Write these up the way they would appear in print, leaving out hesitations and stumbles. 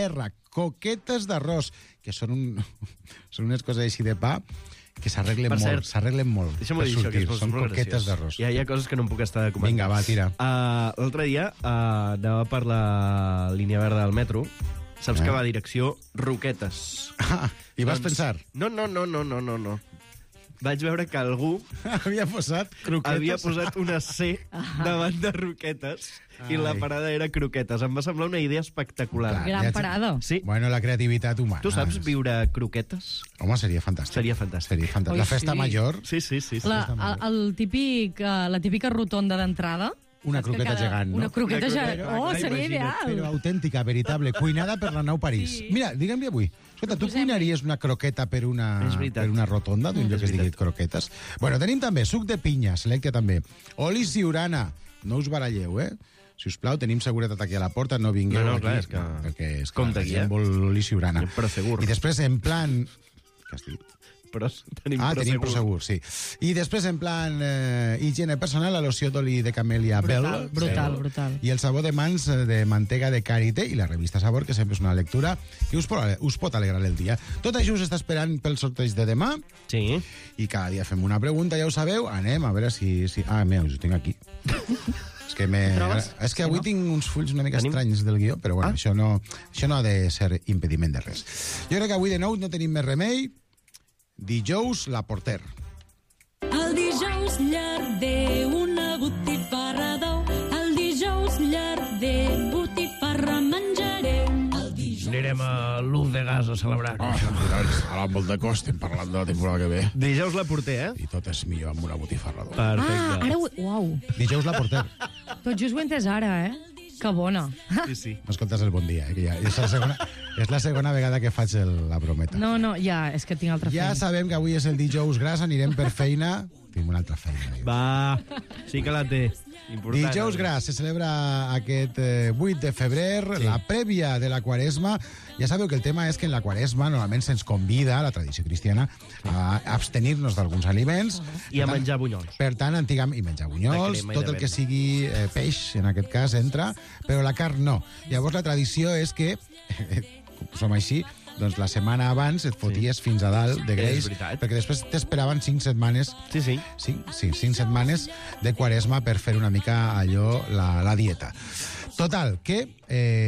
terra, coquetes d'arròs, que són unes coses així de pa que s'arreglen molt. Deixa'm dir això, que és són molt coquetes graciós. d'arròs. Hi ha coses que no em puc estar de comentar. Vinga, va, tira. L'altre dia anava per la línia verda del metro. Saps que va a direcció Roquetes. I vas pensar? No. Vaig veure que algú Havia posat croquetes. havia posat una C davant de Roquetes i la parada era Croquetes. Em va semblar una idea espectacular. Clar. Gran parada. Sí. Bueno, la creativitat humana. Tu saps viure Croquetes? Home, seria fantàstic. Seria fantàstic. Oi, La festa sí. major, Sí. La típica rotonda d'entrada. una Saps que croqueta gegant, no? Una croqueta gegant. Oh, seria Però ideal. autèntica, veritable, cuinada per l'Arnau París. Sí. Mira, digue'm-li avui, escolta, tu cuinaries una croqueta per una rotonda d'un lloc que es digui croquetes? Bueno, tenim també suc de pinya, selecte també. Oli ciurana, no us baralleu, Si us plau, tenim seguretat aquí a la porta, no vingueu No, aquí. clar, és que... Perquè és que Compte la aquí, gent vol l'oli ciurana. Però segur. I després, en plan... Què has dit? Però tenim Tenim Prosegur, sí. I després, en plan higiene personal, la loció d'oli de camèlia Bell. Brutal. I el sabó de mans de mantega de Carité i la revista Sabor, que sempre és una lectura que us pot alegrar el dia. Tot això us està esperant pel sorteig de demà. Sí. I cada dia fem una pregunta, ja ho sabeu. Anem a veure si... mira, us ho tinc aquí. És que avui tinc uns fulls una mica estranys del guió, però bueno, això no ha de ser impediment de res. Jo crec que avui de nou no tenim més remei. Dijous, la Porter. El dijous llarg d'una botifarra d'ou, el dijous llarg de botifarra menjarem. Anirem a l'Uz de Gas a celebrar. A l'àmbol de cost estem parlant de la temporada que ve. Dijous la porter, I tot és millor amb una botifarra d'ou. Perfecte. Ara uau. Dijous, la Porter. Tot just ho he entès ara, Que bona. Sí. No escoltes el bon dia, que ja és la segona vegada que faig la brometa. No, ja, és que tinc altra feina. Ja sabem que avui és el dijous gras, anirem per feina. Tinc una altra feina. Va, sí que la té. Important. Dijous gras, se celebra aquest 8 de febrer, la prèvia de la Quaresma. Ja sabeu que el tema és que en la Quaresma normalment se'ns convida, la tradició cristiana, a abstenir-nos d'alguns aliments. I a menjar bunyols. Per tant, i menjar bunyols, crema i tot de el que vent. sigui peix, en aquest cas, entra, però la carn no. Llavors la tradició és que, som així, doncs la setmana abans et foties fins a dalt de greix, veritat. perquè després t'esperaven 5 setmanes 5 setmanes de Quaresma per fer una mica allò, la dieta. Total, que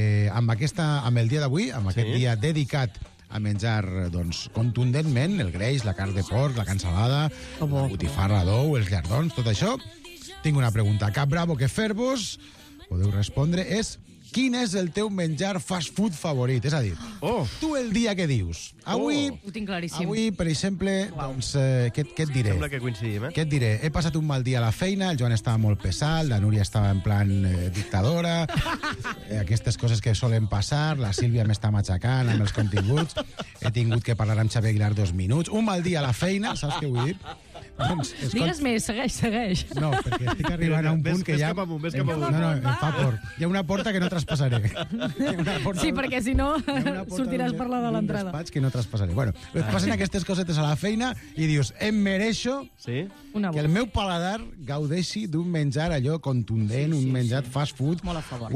amb el dia d'avui, amb aquest dia dedicat a menjar doncs, contundentment el greix, la carn de porc, la cansalada, la botifarra d'ou, els llardons, tot això, tinc una pregunta. Cap bravo que fer-vos, podeu respondre, és quin és el teu menjar fast food favorit? És a dir, tu el dia que dius, avui, Ho tinc claríssim. avui per exemple, doncs, què et diré? Sembla que coincidim, Què et diré? He passat un mal dia a la feina, el Joan estava molt pesat, la Núria estava en plan dictadora, aquestes coses que solen passar, la Sílvia m'està matxacant amb els continguts, he tingut que parlar amb Xavier Aguilar 2 minuts, un mal dia a la feina, saps què vull dir? Doncs, Digues més, segueix. No, perquè estic arribant a un punt que ja... Ves cap amunt. No, em fa por. Hi ha una porta que no traspassaré. Sí, perquè si no sortiràs per la de l'entrada. Despatx que no traspassaré. Bueno, et passen aquestes cosetes a la feina i dius, em mereixo Sí? que el meu paladar gaudeixi d'un menjar allò contundent, un menjar fast food, Molt a favor.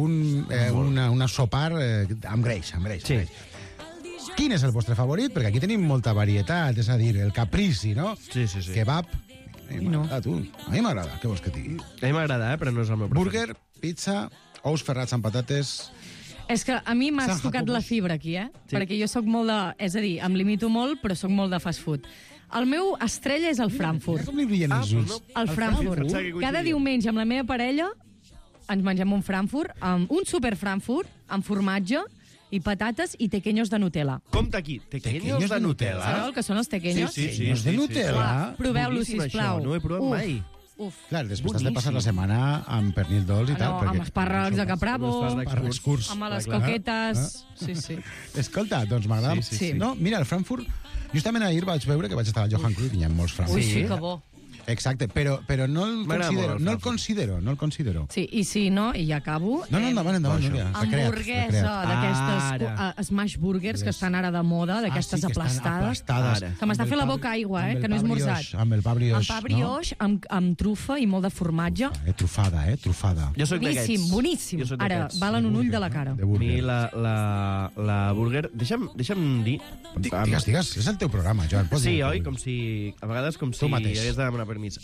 una sopar amb greix. Sí. Quin és el vostre favorit? Perquè aquí tenim molta varietat, és a dir, el caprici, no? Sí. Kebab. A mi m'agrada, tu. A mi m'agrada, què vols que et digui? A mi m'agrada, però no és el meu preferit. Burger, pizza, ous ferrats amb patates... És que a mi m'has tocat la fibra aquí, Sí. Perquè jo sóc molt de... És a dir, em limito molt, però sóc molt de fast food. El meu estrella és el Frankfurt. Com li brillen els ulls? El Frankfurt. Pensava que coincidia. Cada diumenge amb la meva parella ens mengem un Frankfurt, un super Frankfurt, amb formatge i patates i tequeños de Nutella. Compte aquí, tequeños de Nutella. Sabeu el que són els tequeños? Tequeños de Nutella? Proveu-lo, Boníssim, sisplau. això, no ho he provat mai. Uf. Clar, després has de passar la setmana amb pernil dolç i tal. No, amb espàrrecs de capravo, Espàrrecs curts. amb les Clar. coquetes... Sí. Escolta, doncs m'agrada. Sí. No, mira, el Frankfurt... Justament ahir vaig veure que vaig estar al Johan Cruyff i hi ha molts Frankfurt. Ui, sí que bo. Exacte, però no el considero. Sí, i si no, i ja acabo... No, endavant, Núria. Hamburguesa d'aquestes smash burgers, que estan ara de moda, d'aquestes aplastades. Que m'està fent la boca aigua, que no és esmorzat. Amb el pa brioix. Amb pa brioix, amb trufa i molt de formatge. Trufada. Jo soc d'aquests. Boníssim. Ara, valen un ull de la cara. A mi la burger... Deixa'm dir... Digues, és el teu programa, Joan. Sí, oi? A vegades com si hagués de demanar permís.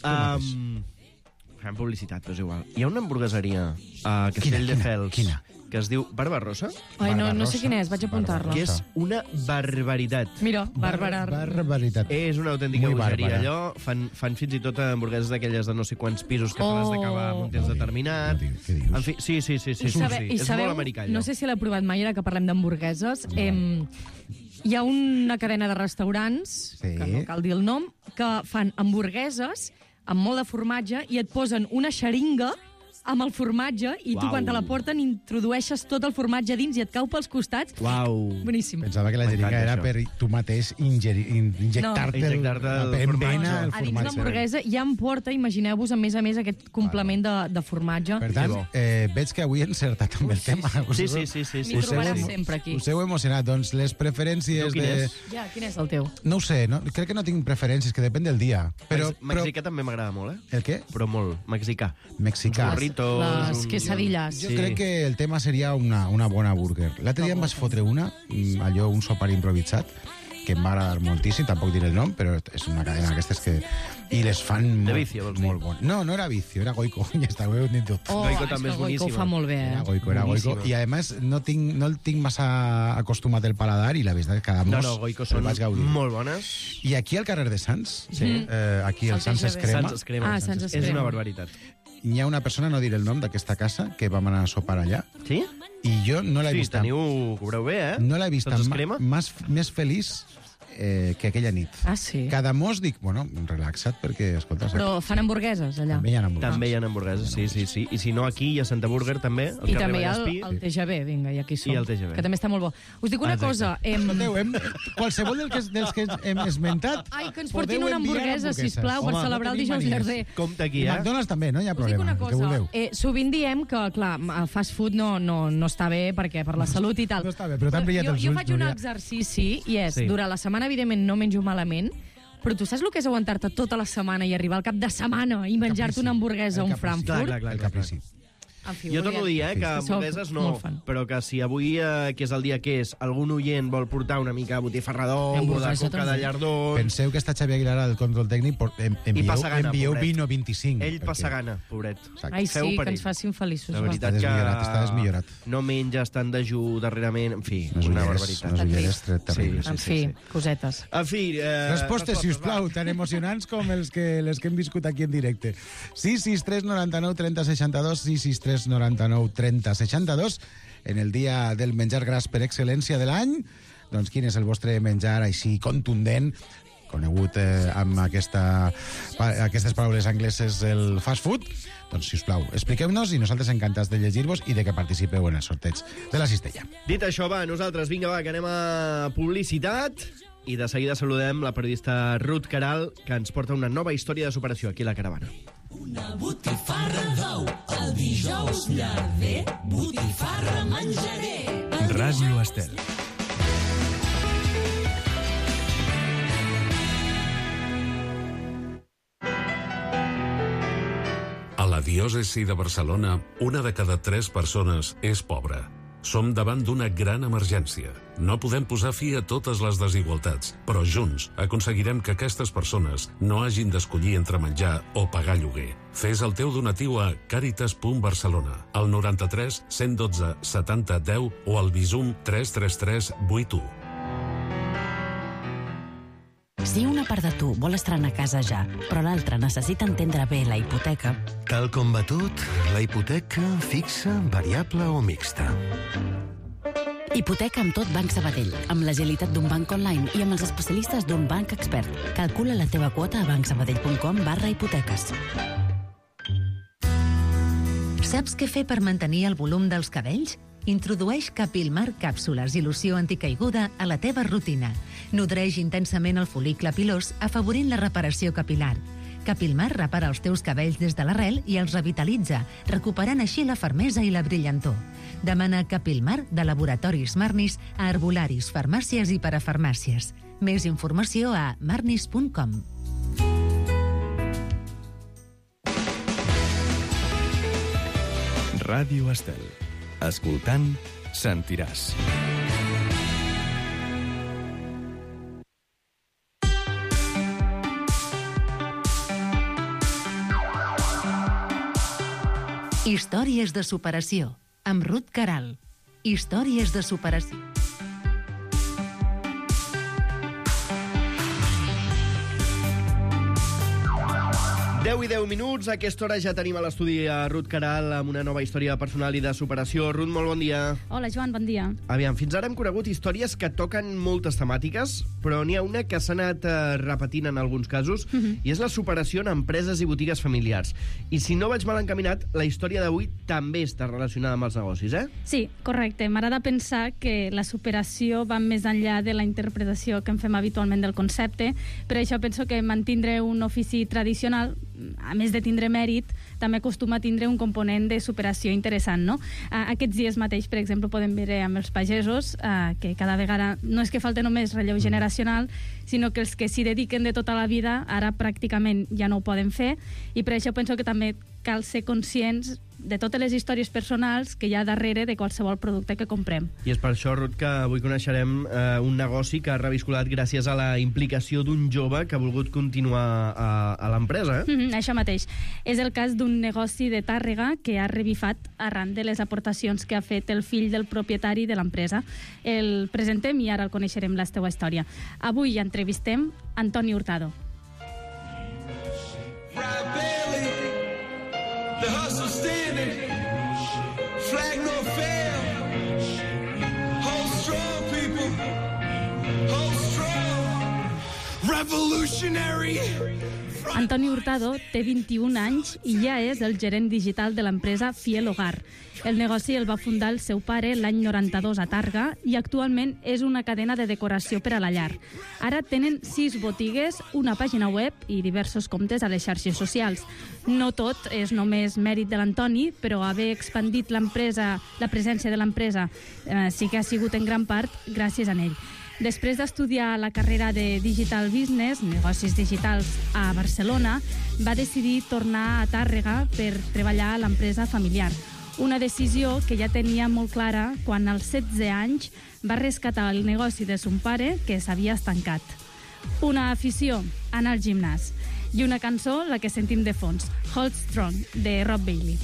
Fem publicitat, però és igual. Hi ha una hamburgueseria a Castelldefels que es diu Barbarossa. Ai, no sé quina és, vaig apuntar-la. Que és una barbaritat. Mira, barbaritat. És una autèntica bogeria. Allò fan fins i tot hamburgueses d'aquelles de no sé quants pisos que t'has d'acabar en un temps determinat. Què dius? En fi, sí. És molt americà, allò. No sé si l'he provat mai, ara que parlem d'hamburgueses. Hi ha una cadena de restaurants, que no cal dir el nom, que fan hamburgueses amb molt de formatge i et posen una xeringa amb el formatge i tu quan te la porten introdueixes tot el formatge dins i et cau pels costats. Boníssim. Pensava que la xeringa era per tu mateix injectar-te el formatge. A dins l'hamburguesa ja em porta, imagineu-vos, a més aquest complement de formatge. Per tant, veig que avui he encertat amb el tema. Sí. M'hi trobaràs sempre aquí. Us heu emocionat. Doncs les preferències de... Quin és el teu? No ho sé, crec que no tinc preferències, que depèn del dia. Mexicà també m'agrada molt, El què? Però molt, mexicà. Les quesadillas. Jo crec que el tema seria una bona burger. L'altre dia em vas fotre un sopar improvisat, que em va agradar moltíssim, tampoc diré el nom, però és una cadena d'aquestes que... I les fan de vicio, vols dir? Molt bon. No era vicio, era Goico. Ja està, ho heu dit tot. Goico també és boníssima. Goico ho fa molt bé, Era Goico. I, a més, no el tinc massa acostumat el paladar i la veritat que cada mos Goico són molt bones. I aquí al carrer de Sants, aquí el Sants Escrema. Sants Escrema. És una barbaritat. Hi ha una persona, no diré el nom, d'aquesta casa, que vam anar a sopar allà. Sí? I jo no l'he vist... Cobreu bé, No l'he vist més feliç que aquella nit. Sí? Cada mos dic, relaxa't, perquè, escolta... Però fan hamburgueses, allà? També hi ha hamburgueses, sí. I si no, aquí hi ha Santa Burger, també. I també hi ha el TGV, vinga, i aquí som. I el TGV. Que també està molt bo. Us dic una cosa... Escolteu, qualsevol dels que hem esmentat... Ai, que ens portin una hamburguesa, sisplau, per celebrar el dijous llarder. Compte aquí, McDonald's també, no hi ha problema. Us dic una cosa, sovint diem que, clar, el fast food no està bé perquè per la salut i tal. No està bé, però t'han brillat els ulls. Jo faig un exercici i és, durant la setmana, evidentment, no menjo malament, però tu saps el que és aguantar-te tota la setmana i arribar al cap de setmana i menjar-te una hamburguesa a un Frankfurt? Clar, el caprici. Jo torno a dir, que hamburgueses no, però que si avui, que és el dia que és, algun oient vol portar una mica botifarrador o de coca de llardó... Penseu que està Xavi Aguilar al control tècnic, envieu 20 o 25. Ell passa gana, pobret. Ai, sí, que ens facin feliços. La veritat que està desmillorat. No menja, està en dejú darrerament, en fi, una barbaritat. Les ulleres terribles. En fi, cosetes. En fi... Respostes, sisplau, tan emocionants com les que hem viscut aquí en directe. 663 99 30 62, 663 99 30 62. En el dia del menjar gras per excel·lència de l'any, doncs quin és el vostre menjar així contundent, conegut amb aquestes paraules angleses, el fast food? Doncs, sisplau, expliqueu-nos i nosaltres encantats de llegir-vos i de que participeu en el sorteig de la cistella. Dit això, nosaltres, vinga, que anem a publicitat i de seguida saludem la periodista Ruth Caral, que ens porta una nova història de superació aquí a la Caravana. Una botifarra d'ou, el dijous llarder, botifarra menjaré. Ràdio Estel. A la diòcesi de Barcelona, una de cada 3 persones és pobra. Som davant d'una gran emergència. No podem posar fi a totes les desigualtats, però junts aconseguirem que aquestes persones no hagin d'escollir entre menjar o pagar lloguer. Fes el teu donatiu a caritas.barcelona, al 93 112 70 10 o al Bizum 333 81. Si una part de tu vol estrenar casa ja, però l'altra necessita entendre bé la hipoteca... Tal com va tot, la hipoteca fixa, variable o mixta. Hipoteca amb tot Banc Sabadell, amb l'agilitat d'un banc online i amb els especialistes d'un banc expert. Calcula la teva quota a bancsabadell.com/hipoteques. Saps què fer per mantenir el volum dels cabells? Introdueix Capilmar càpsules i loció anticaiguda a la teva rutina. Nodreix intensament el folicle pilós, afavorint la reparació capilar. Capilmar repara els teus cabells des de l'arrel i els revitalitza, recuperant així la fermesa i la brillantor. Demana Capilmar de Laboratoris Marnis a herbolaris, farmàcies i parafarmàcies. Més informació a marnis.com. Ràdio Estel. Escoltant, sentiràs. Històries de superació, amb Ruth Caral. Històries de superació. 10 i 10 minuts. A aquesta hora ja tenim a l'estudi a Ruth Caral amb una nova història personal i de superació. Ruth, molt bon dia. Hola, Joan, bon dia. Aviam, fins ara hem conegut històries que toquen moltes temàtiques, però n'hi ha una que s'ha anat repetint en alguns casos, i és la superació en empreses i botigues familiars. I si no vaig mal encaminat, la història d'avui també està relacionada amb els negocis, eh? Sí, correcte. M'agrada pensar que la superació va més enllà de la interpretació que en fem habitualment del concepte. Per això penso que mantindre un ofici tradicional, a més de tindre mèrit, també acostuma a tindre un component de superació interessant, no? Aquests dies mateix, per exemple, podem veure amb els pagesos que cada vegada no és que falta només relleu generacional, sinó que els que s'hi dediquen de tota la vida ara pràcticament ja no ho poden fer, i per això penso que també cal ser conscients de totes les històries personals que hi ha darrere de qualsevol producte que comprem. I és per això, Ruth, que avui coneixerem un negoci que ha revisculat gràcies a la implicació d'un jove que ha volgut continuar a l'empresa. Això mateix. És el cas d'un negoci de Tàrrega que ha revifat arran de les aportacions que ha fet el fill del propietari de l'empresa. El presentem i ara el coneixerem la seva història. Avui entrevistem Antoni Hurtado. The hustle standing, flag no fail. Hold strong, people. Hold strong. Revolutionary. Antoni Hurtado té 21 anys i ja és el gerent digital de l'empresa Fiel Hogar. El negoci el va fundar el seu pare l'any 92 a Tàrrega i actualment és una cadena de decoració per a la llar. Ara tenen 6 botigues, una pàgina web i diversos comptes a les xarxes socials. No tot és només mèrit de l'Antoni, però haver expandit l'empresa, la presència de l'empresa, sí que ha sigut en gran part gràcies a ell. Després d'estudiar la carrera de Digital Business, negocis digitals, a Barcelona, va decidir tornar a Tàrrega per treballar a l'empresa familiar. Una decisió que ja tenia molt clara quan als 16 anys va rescatar el negoci de son pare, que s'havia estancat. Una afició, anar al gimnàs. I una cançó, la que sentim de fons, Hold Strong, de Rob Bailey.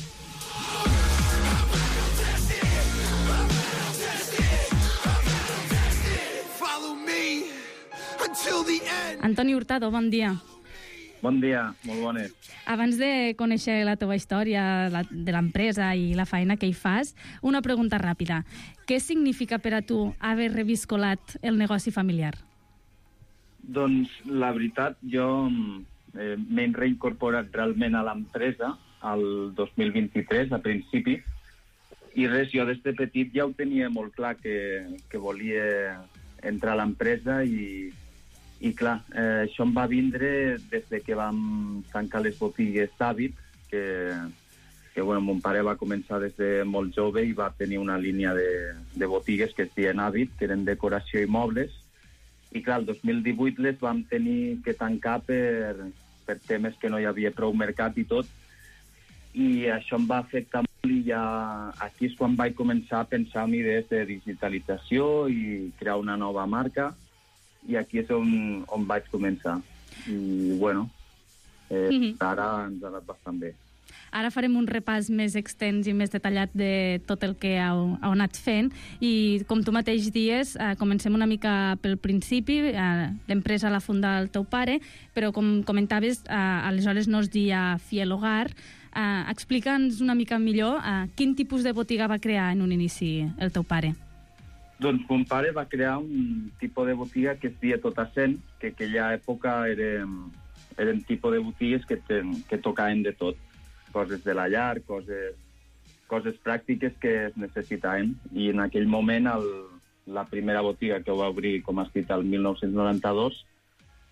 Antoni Hurtado, bon dia. Bon dia, molt bones. Abans de conèixer la teva història de l'empresa i la feina que hi fas, una pregunta ràpida. Què significa per a tu haver reviscolat el negoci familiar? Doncs la veritat, jo m'he reincorporat realment a l'empresa el 2023, a principi, i res, jo des de petit ja ho tenia molt clar que volia entrar a l'empresa i clar, això em va vindre des de que vam tancar les botigues d'hàbit, que bueno, mon pare va començar des de molt jove i va tenir una línia de botigues que es deien hàbit, que eren decoració i mobles, i clar, el 2018 les vam tenir que tancar per temes que no hi havia prou mercat i tot, i això em va afectar molt i ja aquí és quan vaig començar a pensar en idees de digitalització i crear una nova marca, i aquí és on vaig començar. I, bueno, ara ens ha anat bastant bé. Ara farem un repàs més extens i més detallat de tot el que heu anat fent i, com tu mateix dies, comencem una mica pel principi. L'empresa la funda el teu pare, però, com comentaves, aleshores no es deia Fiel Hogar. Explica'ns una mica millor quin tipus de botiga va crear en un inici el teu pare. Doncs mon pare va crear un tipus de botiga que es deia Totacent, que en aquella època eren tipus de botigues que tocaven de tot. Coses de la llar, coses pràctiques que es necessitaven. I en aquell moment la primera botiga que va obrir, com has dit, el 1992,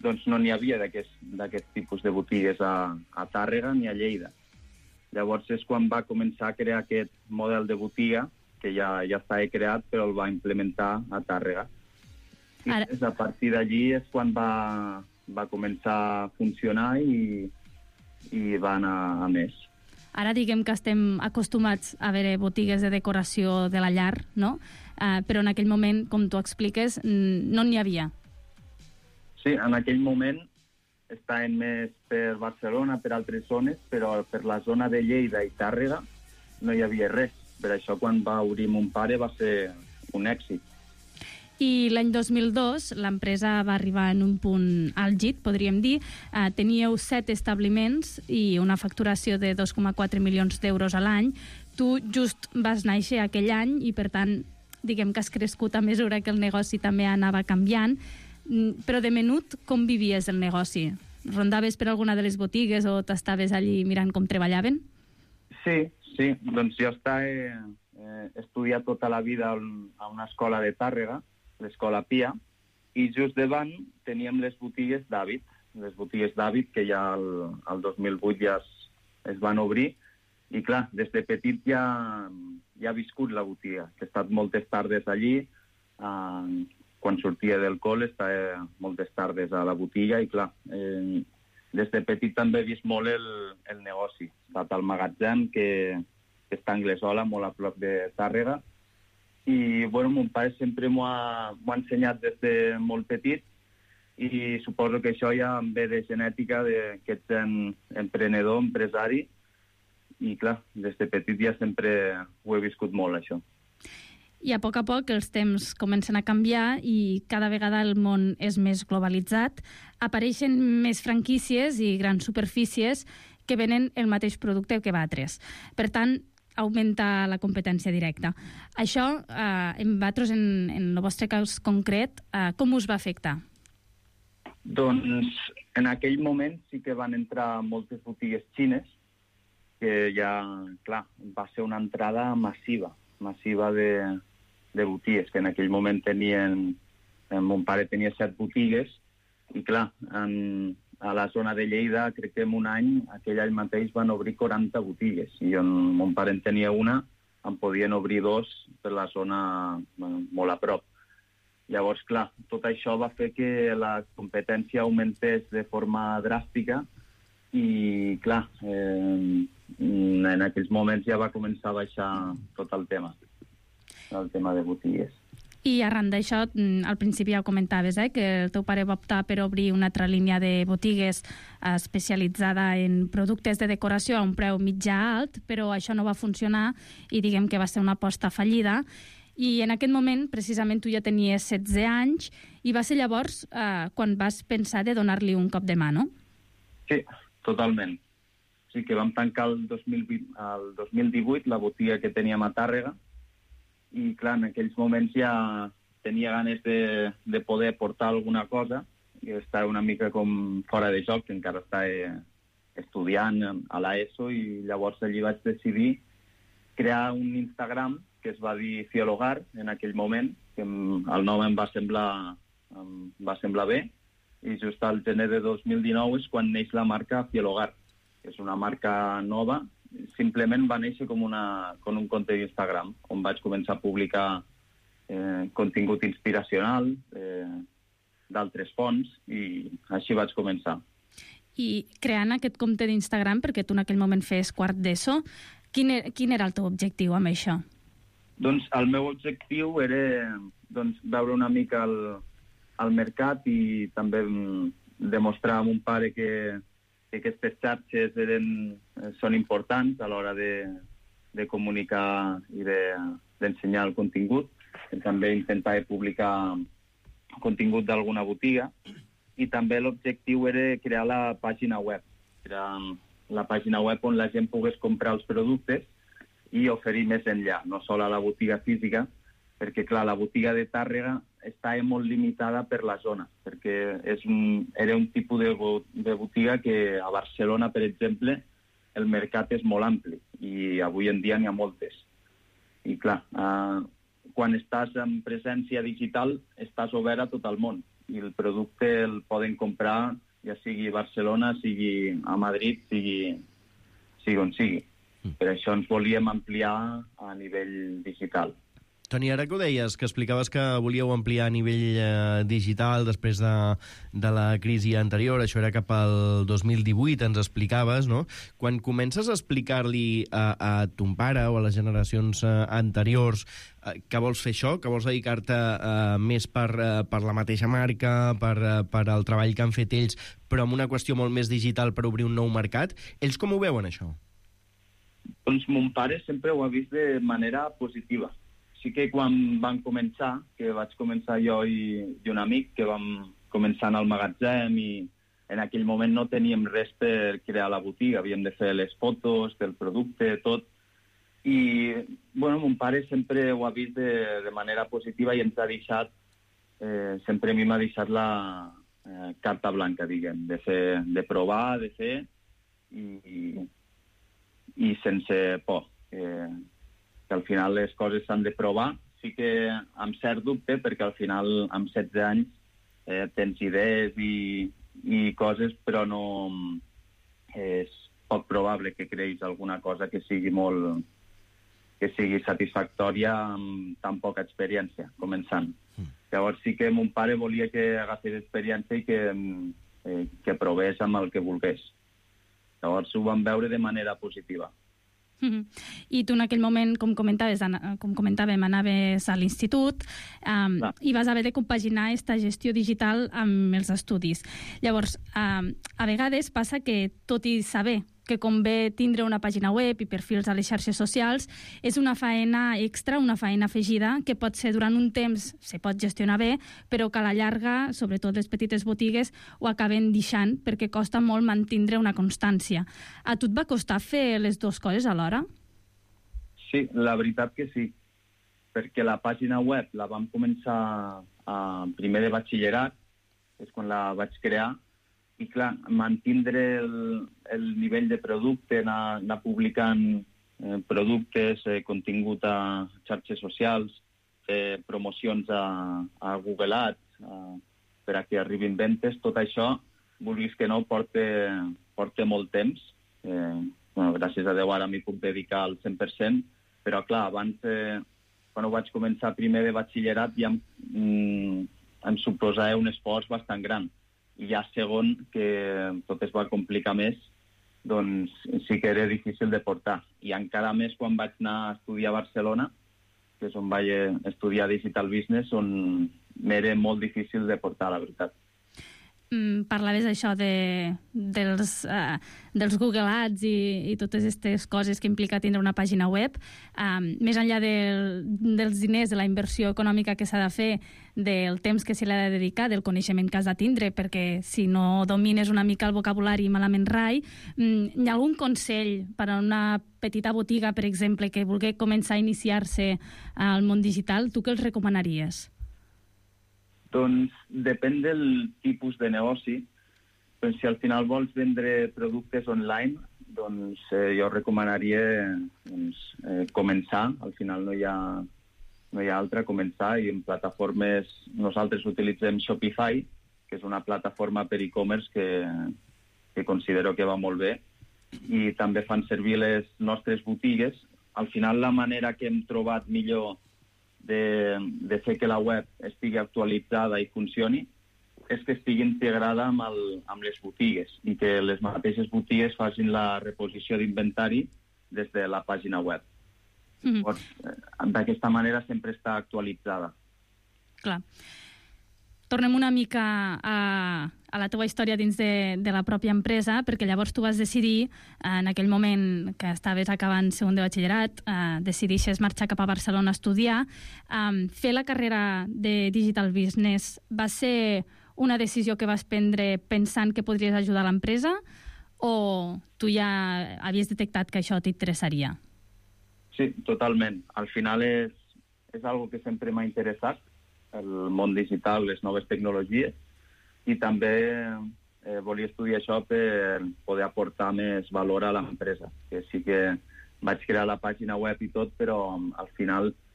doncs no n'hi havia d'aquest tipus de botigues a Tàrrega ni a Lleida. Llavors és quan va començar a crear aquest model de botiga, que ja estava creat, però el va implementar a Tàrrega. I a partir d'allí és quan va començar a funcionar i va anar a més. Ara diguem que estem acostumats a veure botigues de decoració de la llar, no? Però en aquell moment, com tu expliques, no n'hi havia. Sí, en aquell moment estaven més per Barcelona, per altres zones, però per la zona de Lleida i Tàrrega no hi havia res. Per això, quan va obrir mon pare, va ser un èxit. I l'any 2002 l'empresa va arribar en un punt àlgid, podríem dir. Teníeu 7 establiments i una facturació de 2,4 milions d'euros a l'any. Tu just vas néixer aquell any i, per tant, diguem que has crescut a mesura que el negoci també anava canviant. Però de menut, com vivies el negoci? Rondaves per alguna de les botigues o t'estaves allí mirant com treballaven? Sí. Doncs jo he estudiat tota la vida a una escola de Tàrrega, l'escola Pia, i just davant teníem les botigues d'hàbit. Les botigues d'hàbit que ja el 2008 ja es van obrir. I clar, des de petit ja he viscut la botiga. He estat moltes tardes allí. Quan sortia del col estava moltes tardes a la botiga i clar, des de petit també he vist molt el negoci. He estat al magatzem, que està a Anglesola, molt a prop de Tàrrega. I, mon pare sempre m'ho ha ensenyat des de molt petit i suposo que això ja em ve de genètica, que ets emprenedor, empresari, i clar, des de petit ja sempre ho he viscut molt, això. I a poc els temps comencen a canviar i cada vegada el món és més globalitzat. Apareixen més franquícies i grans superfícies que venen el mateix producte que altres. Per tant, augmenta la competència directa. Això, en vosaltres, en el vostre cas concret, com us va afectar? Doncs en aquell moment sí que van entrar moltes botigues xines, que ja, clar, va ser una entrada massiva de botigues, que en aquell moment mon pare tenia 7 botigues, i clar, a la zona de Lleida, crec que en un any, aquell any mateix, van obrir 40 botigues. I mon pare en tenia una, en podien obrir 2 per la zona molt a prop. Llavors, clar, tot això va fer que la competència augmentés de forma dràstica i, clar, en aquells moments ja va començar a baixar tot el tema de botigues. I arran d'això, al principi ja ho comentaves, que el teu pare va optar per obrir una altra línia de botigues especialitzada en productes de decoració a un preu mitjà alt, però això no va funcionar i diguem que va ser una aposta fallida. I en aquest moment, precisament, tu ja tenies 16 anys i va ser llavors quan vas pensar de donar-li un cop de mà, no? Sí, totalment. Sí que vam tancar el 2018 la botiga que teníem a Tàrrega i, clar, en aquells moments ja tenia ganes de poder portar alguna cosa i estava una mica com fora de joc, que encara estava estudiant a l'ESO, i llavors allí vaig decidir crear un Instagram que es va dir Fielogar en aquell moment, que el nom em va semblar bé, i just al gener de 2019 és quan neix la marca Fielogar, que és una marca nova. Simplement va néixer com un compte d'Instagram, on vaig començar a publicar contingut inspiracional d'altres fonts, i així vaig començar. I creant aquest compte d'Instagram, perquè tu en aquell moment feies quart d'ESO, quin era el teu objectiu amb això? Doncs el meu objectiu era veure una mica el mercat i també demostrar a mon pare que aquestes xarxes són importants a l'hora de comunicar i d'ensenyar el contingut. També intentava publicar contingut d'alguna botiga i també l'objectiu era crear la pàgina web. Era la pàgina web on la gent pogués comprar els productes i oferir més enllà, no sols a la botiga física, perquè, clar, la botiga de Tàrrega estava molt limitada per la zona, perquè era un tipus de botiga que a Barcelona, per exemple, el mercat és molt ampli i avui en dia n'hi ha moltes. I, clar, quan estàs en presència digital estàs obert a tot el món i el producte el poden comprar, ja sigui a Barcelona, sigui a Madrid, sigui on sigui. Per això ens volíem ampliar a nivell digital. Toni, ara que ho deies, que explicaves que volíeu ampliar a nivell digital després de la crisi anterior, això era cap al 2018, ens explicaves, no? Quan comences a explicar-li a ton pare o a les generacions anteriors que vols fer això, que vols dedicar-te més per la mateixa marca, per el treball que han fet ells, però amb una qüestió molt més digital per obrir un nou mercat, ells com ho veuen, això? Doncs mon pare sempre ho ha vist de manera positiva. Sí que quan van començar, que vaig començar jo i un amic, que vam començar al magatzem i en aquell moment no teníem res per crear la botiga, havíem de fer les fotos del producte, tot. I, bueno, mon pare sempre ho ha vist de manera positiva i ens ha deixat, sempre a mi m'ha deixat la carta blanca, diguem, de provar, de fer i sense por. Que al final les coses s'han de provar, sí que amb cert dubte, perquè al final amb 16 anys tens idees i coses, però no és poc probable que creïs alguna cosa que sigui satisfactòria amb tan poca experiència, començant. Llavors sí que mon pare volia que agafés experiència i que provés amb el que volgués. Llavors ho vam veure de manera positiva. I tu en aquell moment, com comentàvem, anaves a l'institut i vas haver de compaginar aquesta gestió digital amb els estudis. Llavors, a vegades passa que, tot i saber que convé tindre una pàgina web i perfils a les xarxes socials, és una faena extra, una faena afegida, que pot ser durant un temps, se pot gestionar bé, però que a la llarga, sobretot les petites botigues, ho acaben deixant perquè costa molt mantindre una constància. A tu et va costar fer les dues coses alhora? Sí, la veritat que sí, perquè la pàgina web la vam començar primer de batxillerat, és quan la vaig crear, i clar, mantindre el nivell de producte, anar publicant productes, contingut a xarxes socials, fer promocions a Google Ads per a que arribin ventes, tot això, vulguis que no, porta molt temps. Gràcies a Déu ara m'hi puc dedicar al 100%, però clar, abans, quan ho vaig començar primer de batxillerat, ja em suposava un esforç bastant gran. I ja segon, que tot es va complicar més, doncs sí que era difícil de portar. I encara més quan vaig anar a estudiar a Barcelona, que és on vaig estudiar Digital Business, on m'era molt difícil de portar, la veritat. Parlaves això dels Google Ads i totes aquestes coses que implica tindre una pàgina web. Més enllà dels diners, de la inversió econòmica que s'ha de fer, del temps que se li ha de dedicar, del coneixement que has de tindre, perquè si no domines una mica el vocabulari malament rai, hi ha algun consell per a una petita botiga, per exemple, que vulgui començar a iniciar-se al món digital? Tu què els recomanaries? Doncs depèn del tipus de negoci. Doncs si al final vols vendre productes online, doncs jo recomanaria començar. Al final no hi ha altra, començar. I en plataformes, nosaltres utilitzem Shopify, que és una plataforma per e-commerce que considero que va molt bé. I també fan servir les nostres botigues. Al final la manera que hem trobat millor de fer que la web estigui actualitzada i funcioni és que estigui integrada amb les botigues i que les mateixes botigues facin la reposició d'inventari des de la pàgina web. D'aquesta manera sempre està actualitzada. Clar. Tornem una mica a la teva història dins de la pròpia empresa, perquè llavors tu vas decidir, en aquell moment que estaves acabant segon de batxillerat, decidixes marxar cap a Barcelona a estudiar. Fer la carrera de Digital Business va ser una decisió que vas prendre pensant que podries ajudar l'empresa, o tu ja havies detectat que això t'interessaria? Sí, totalment. Al final és algo que sempre m'ha interessat, el món digital, les noves tecnologies, i també volia estudiar això per poder aportar més valor a l'empresa. Que sí que vaig crear la pàgina web i tot, però al final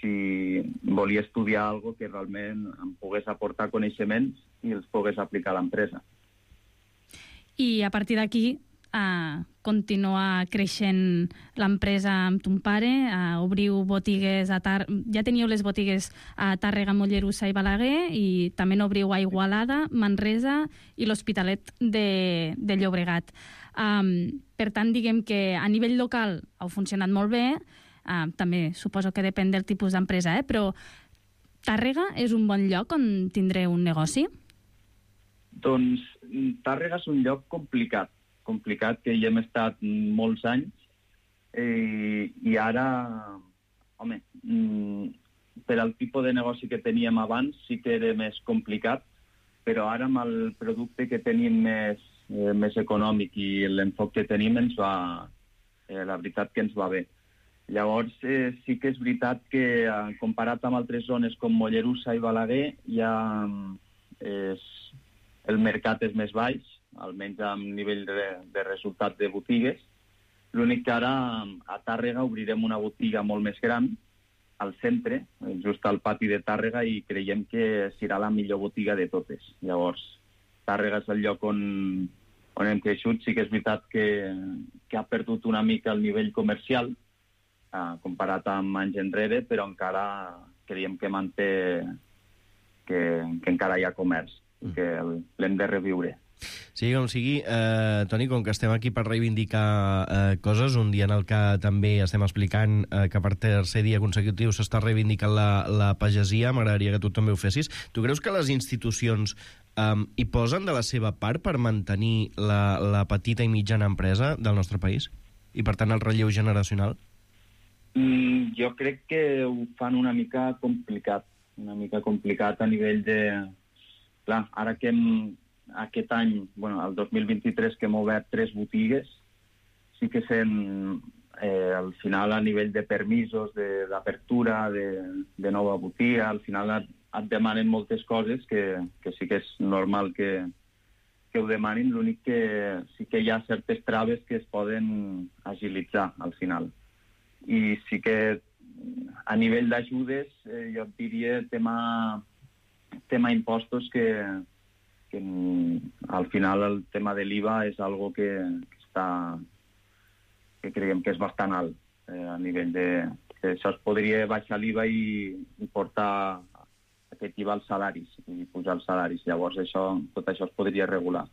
si volia estudiar alguna que realment em pogués aportar coneixements i els pogués aplicar a l'empresa. I a partir d'aquí continua creixent l'empresa amb ton pare, obriu botigues ja teníeu les botigues a Tàrrega, Mollerussa i Balaguer, i també n'obriu a Igualada, Manresa i l'Hospitalet de Llobregat. Per tant, diguem que a nivell local heu funcionat molt bé, també suposo que depèn del tipus d'empresa, però Tàrrega és un bon lloc on tindreu un negoci? Doncs Tàrrega és un lloc complicat, que hi hem estat molts anys i ara, home, per al tipus de negoci que teníem abans sí que era més complicat, però ara amb el producte que tenim més econòmic i l'enfoc que tenim ens va, la veritat que ens va bé. Llavors sí que és veritat que comparat amb altres zones com Mollerussa i Balaguer el mercat és més baix, almenys amb nivell de resultat de botigues. L'únic que ara a Tàrrega obrirem una botiga molt més gran al centre, just al pati de Tàrrega, i creiem que serà la millor botiga de totes. Llavors, Tàrrega és el lloc on hem creixut. Sí que és veritat que ha perdut una mica el nivell comercial comparat amb anys enrere, però encara creiem que manté que encara hi ha comerç i que l'hem de reviure. Sí, com sigui, Toni, com que estem aquí per reivindicar coses, un dia en el que també estem explicant que per tercer dia consecutiu s'està reivindicant la pagesia, m'agradaria que tu també ho fessis. Tu creus que les institucions hi posen de la seva part per mantenir la petita i mitjana empresa del nostre país? I, per tant, el relleu generacional? Jo crec que ho fan una mica complicat a nivell de... Clar, ara que aquest any, el 2023, que hem obert 3 botigues, sí que al final a nivell de permisos, d'apertura, de nova botiga, al final et demanen moltes coses que sí que és normal que ho demanin, l'únic que sí que hi ha certes traves que es poden agilitzar al final. I sí que a nivell d'ajudes jo et diria tema impostos que al final el tema de l'IVA és algo que creiem que és bastant alt a nivell de... Això es podria baixar l'IVA i portar aquest IVA als salaris i pujar els salaris. Llavors tot això es podria regular.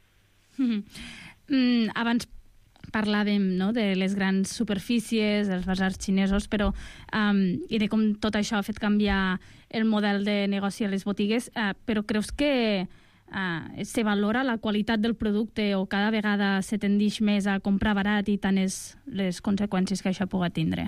Abans parlàvem, no?, de les grans superfícies, dels basars xinesos, però i de com tot això ha fet canviar el model de negoci a les botigues, però creus que se valora la qualitat del producte o cada vegada se tendeix més a comprar barat i tant és les conseqüències que això pugui tindre?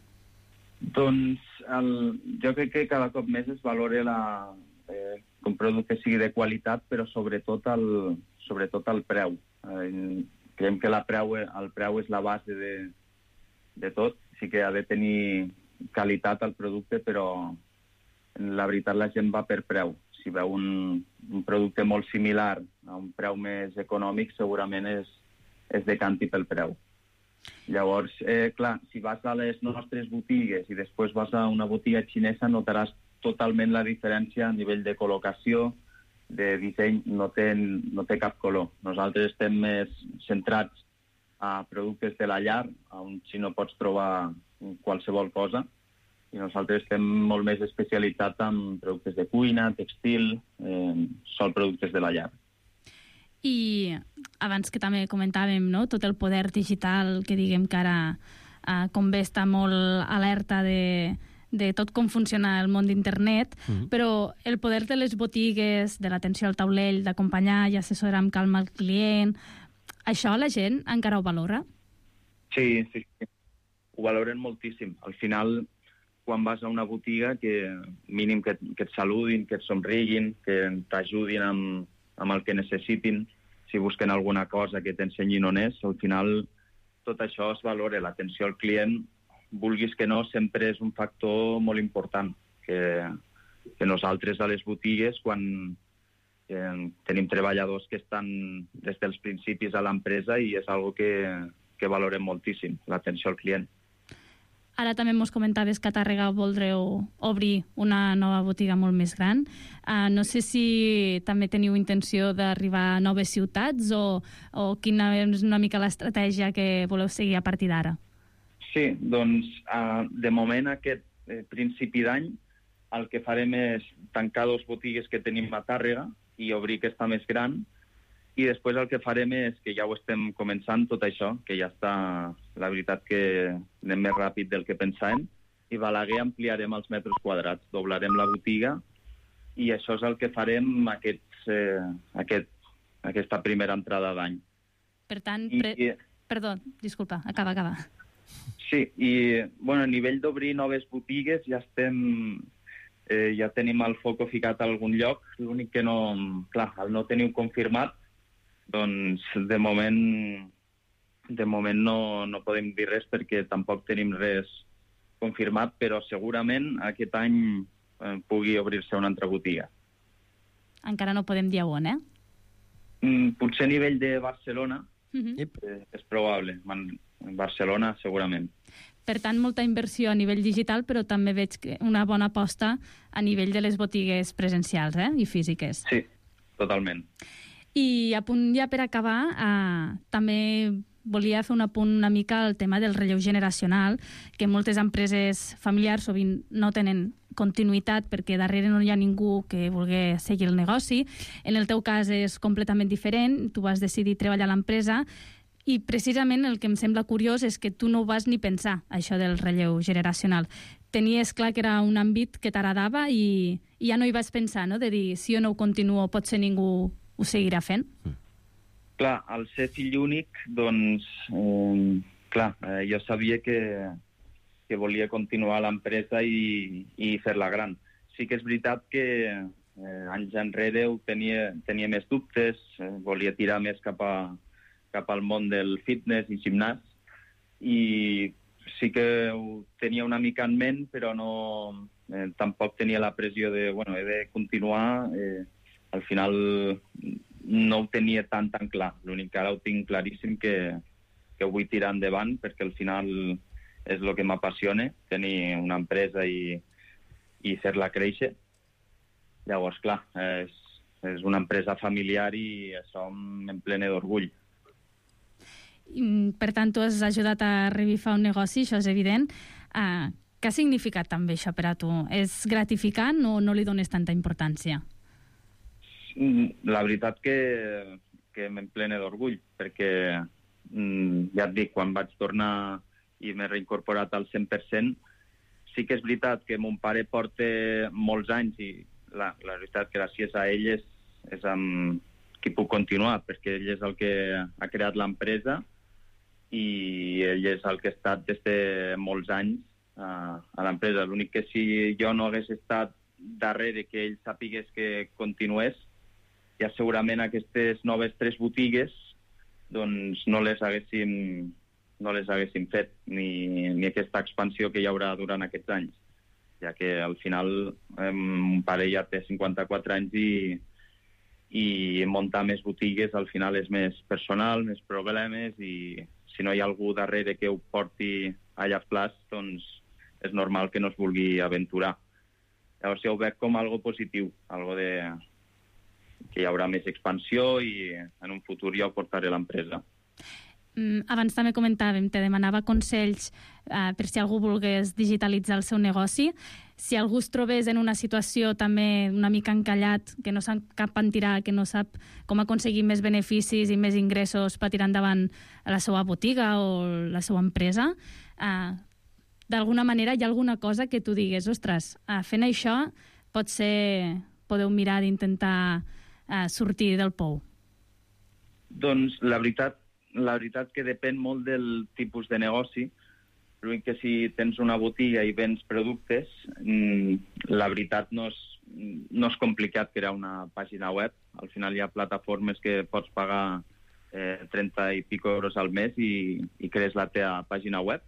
Doncs jo crec que cada cop més es valora que un producte sigui de qualitat, però sobretot el preu. Creiem que el preu és la base de tot. Sí que ha de tenir qualitat el producte, però la veritat la gent va per preu. Si veu un producte molt similar a un preu més econòmic, segurament es decanti pel preu. Llavors, clar, si vas a les nostres botigues i després vas a una botiga xinesa, notaràs totalment la diferència a nivell de col·locació, de disseny, no té cap color. Nosaltres estem més centrats a productes de la llar, on si no pots trobar qualsevol cosa, i nosaltres estem molt més especialitzats en productes de cuina, textil, són productes de la llar. I abans que també comentàvem, no?, tot el poder digital, que diguem que ara com bé està molt alerta de tot com funciona el món d'internet, però el poder de les botigues, de l'atenció al taulell, d'acompanyar i assessorar amb calma el client, això la gent encara ho valora? Sí. Ho valoren moltíssim. Al final, quan vas a una botiga, que mínim que et saludin, que et somriguin, que t'ajudin amb el que necessitin, si busquen alguna cosa que t'ensenyin on és, al final tot això es valora. L'atenció al client, vulguis que no, sempre és un factor molt important, que nosaltres a les botigues, quan tenim treballadors que estan des dels principis a l'empresa, i és algo que valorem moltíssim, l'atenció al client. Ara també mos comentaves que a Tàrrega voldreu obrir una nova botiga molt més gran. No sé si també teniu intenció d'arribar a noves ciutats o quina és una mica l'estratègia que voleu seguir a partir d'ara. Sí, doncs de moment aquest principi d'any el que farem és tancar 2 botigues que tenim a Tàrrega i obrir aquesta més gran, i després el que farem és, que ja ho estem començant tot això, que ja està, la veritat que anem més ràpid del que pensàvem, i Balaguer ampliarem els metres quadrats, doblarem la botiga, i això és el que farem aquesta primera entrada d'any. Per tant, perdó, disculpa, acaba. Sí, i bueno, a nivell d'obrir noves botigues ja tenim el foco ficat a algun lloc, l'únic que no, clar, el no teniu confirmat, doncs de moment no podem dir res perquè tampoc tenim res confirmat, però segurament aquest any pugui obrir-se una altra botiga. Encara no podem dir on, Potser a nivell de Barcelona és probable. En Barcelona segurament. Per tant, molta inversió a nivell digital, però també veig una bona aposta a nivell de les botigues presencials i físiques. Sí, totalment. I a punt ja per acabar, també volia fer un apunt una mica al tema del relleu generacional, que moltes empreses familiars sovint no tenen continuïtat perquè darrere no hi ha ningú que vulgui seguir el negoci. En el teu cas és completament diferent, tu vas decidir treballar a l'empresa i precisament el que em sembla curiós és que tu no ho vas ni pensar, això del relleu generacional. Tenies clar que era un àmbit que t'agradava i ja no hi vas pensar, no?, de dir, si jo no ho continuo, potser ningú ho seguirà fent? Clar, al ser fill únic, doncs, jo sabia que volia continuar a l'empresa i fer-la gran. Sí que és veritat que anys enrere tenia més dubtes, volia tirar més cap al món del fitness i gimnàs, i sí que ho tenia una mica en ment, però tampoc tenia la pressió de, he de continuar. Al final no ho tenia tan clar. L'únic que ara ho tinc claríssim que vull tirar endavant, perquè al final és el que m'apassiona, tenir una empresa i fer-la créixer. Llavors, clar, és una empresa familiar i això em plena d'orgull. Per tant, tu has ajudat a revifar un negoci, això és evident. Què ha significat també això per a tu? És gratificant o no li dones tanta importància? La veritat que m'em plena d'orgull, perquè ja et dic, quan vaig tornar i m'he reincorporat al 100%, sí que és veritat que mon pare porta molts anys i la veritat gràcies a ell és amb qui puc continuar, perquè ell és el que ha creat l'empresa i ell és el que ha estat des de molts anys a l'empresa. L'únic que si jo no hagués estat darrere que ell sàpigués que continués, ja segurament aquestes noves 3 botigues doncs no les haguéssim fet, ni aquesta expansió que hi haurà durant aquests anys, ja que al final mon pare ja té 54 anys i muntar més botigues al final és més personal, més problemes, i si no hi ha algú darrere que ho porti a llarg plaç, doncs és normal que no es vulgui aventurar. Llavors jo ho veig com algo positiu, algo que hi haurà més expansió i en un futur ja ho portaré a l'empresa. Abans també comentàvem, te demanava consells per si algú volgués digitalitzar el seu negoci. Si algú es trobés en una situació també una mica encallat, que no sap cap on tirar, que no sap com aconseguir més beneficis i més ingressos per tirar endavant la seva botiga o la seva empresa, d'alguna manera hi ha alguna cosa que tu digues, ostres, fent això potser podeu mirar d'intentar sortir del pou? Doncs la veritat que depèn molt del tipus de negoci. L'únic que si tens una botiga i vens productes, la veritat no és complicat crear una pàgina web. Al final hi ha plataformes que pots pagar 30 i pico euros al mes i crees la teva pàgina web.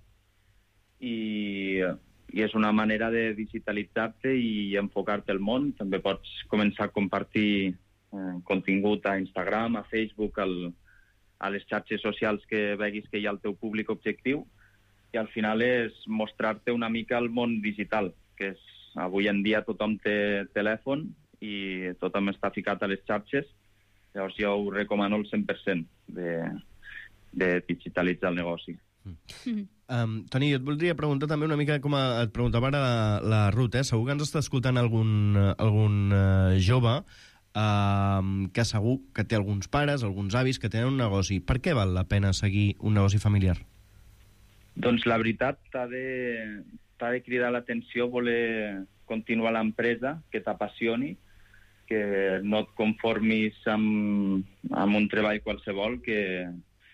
I és una manera de digitalitzar-te i enfocar-te al món. També pots començar a compartir contingut a Instagram, a Facebook, a les xarxes socials que veguis que hi ha el teu públic objectiu, i al final és mostrar-te una mica el món digital, que és, avui en dia tothom té telèfon i tothom està ficat a les xarxes, llavors jo ho recomano al 100% de digitalitzar el negoci. Toni, jo et voldria preguntar també una mica com et preguntava ara la Ruth, segur que ens està escoltant algun jove que segur que té alguns pares, alguns avis que tenen un negoci. Per què val la pena seguir un negoci familiar? Doncs la veritat, t'ha de cridar l'atenció voler continuar l'empresa, que t'apassioni, que no et conformis amb un treball qualsevol, que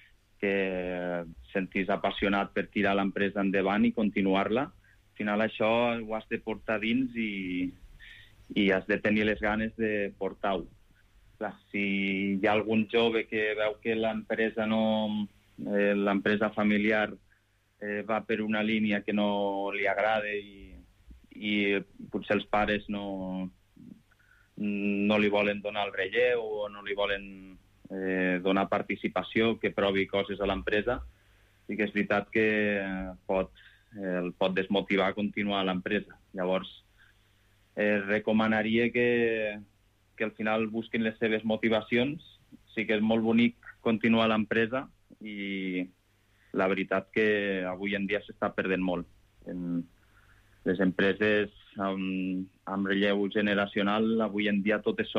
sentis apassionat per tirar l'empresa endavant i continuar-la. Al final això ho has de portar dins i has de tenir les ganes de portar-ho. Clar, si hi ha algun jove que veu que l'empresa familiar va per una línia que no li agrada i potser els pares no li volen donar el relleu o no li volen donar participació, que provi coses a l'empresa, i que és veritat que el pot desmotivar a continuar a l'empresa. Llavors, recomanaria que al final busquin les seves motivacions. Sí que és molt bonic continuar a l'empresa i la veritat que avui en dia s'està perdent molt. Les empreses amb relleu generacional, avui en dia totes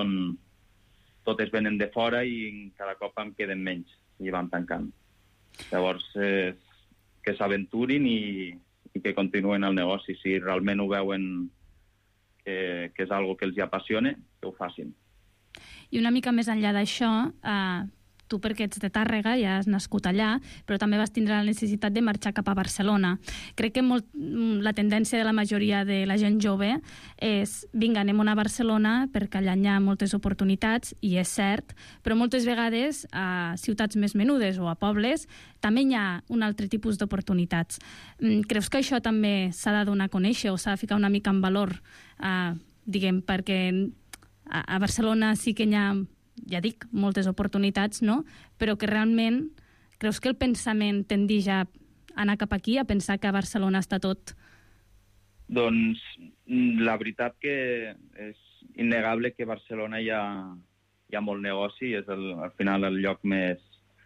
venen de fora i cada cop en queden menys i van tancant. Llavors, que s'aventurin i que continuen el negoci. Si realment ho veuen que és algo que els apassiona, que ho facin. I una mica més enllà d'això, tu perquè ets de Tàrrega, ja has nascut allà, però també vas tindre la necessitat de marxar cap a Barcelona. Crec que la tendència de la majoria de la gent jove és vinga, anem a Barcelona perquè allà hi ha moltes oportunitats, i és cert, però moltes vegades a ciutats més menudes o a pobles també hi ha un altre tipus d'oportunitats. Creus que això també s'ha de donar a conèixer o s'ha de ficar una mica en valor, diguem, perquè a Barcelona sí que hi ha, ja dic, moltes oportunitats, no? Però que realment creus que el pensament tendeix a anar cap aquí, a pensar que a Barcelona està tot? Doncs la veritat que és innegable que a Barcelona hi ha molt negoci, és al final el lloc més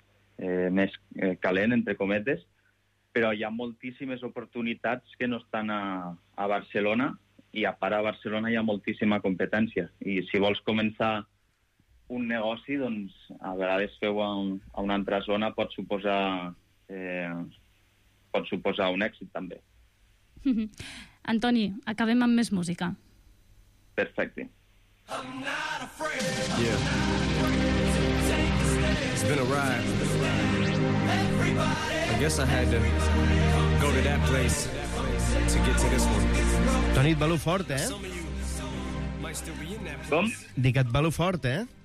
calent, entre cometes, però hi ha moltíssimes oportunitats que no estan a Barcelona, i a part a Barcelona hi ha moltíssima competència. I si vols començar un negoci, doncs a vegades fer-ho a una altra zona pot suposar un èxit també. Antoni, acabem amb més música. Perfecte. Yeah. It's been a ride. I guess I had to go to that place to get to this one. Toni, et valo fort, Com? Dic, et valo fort,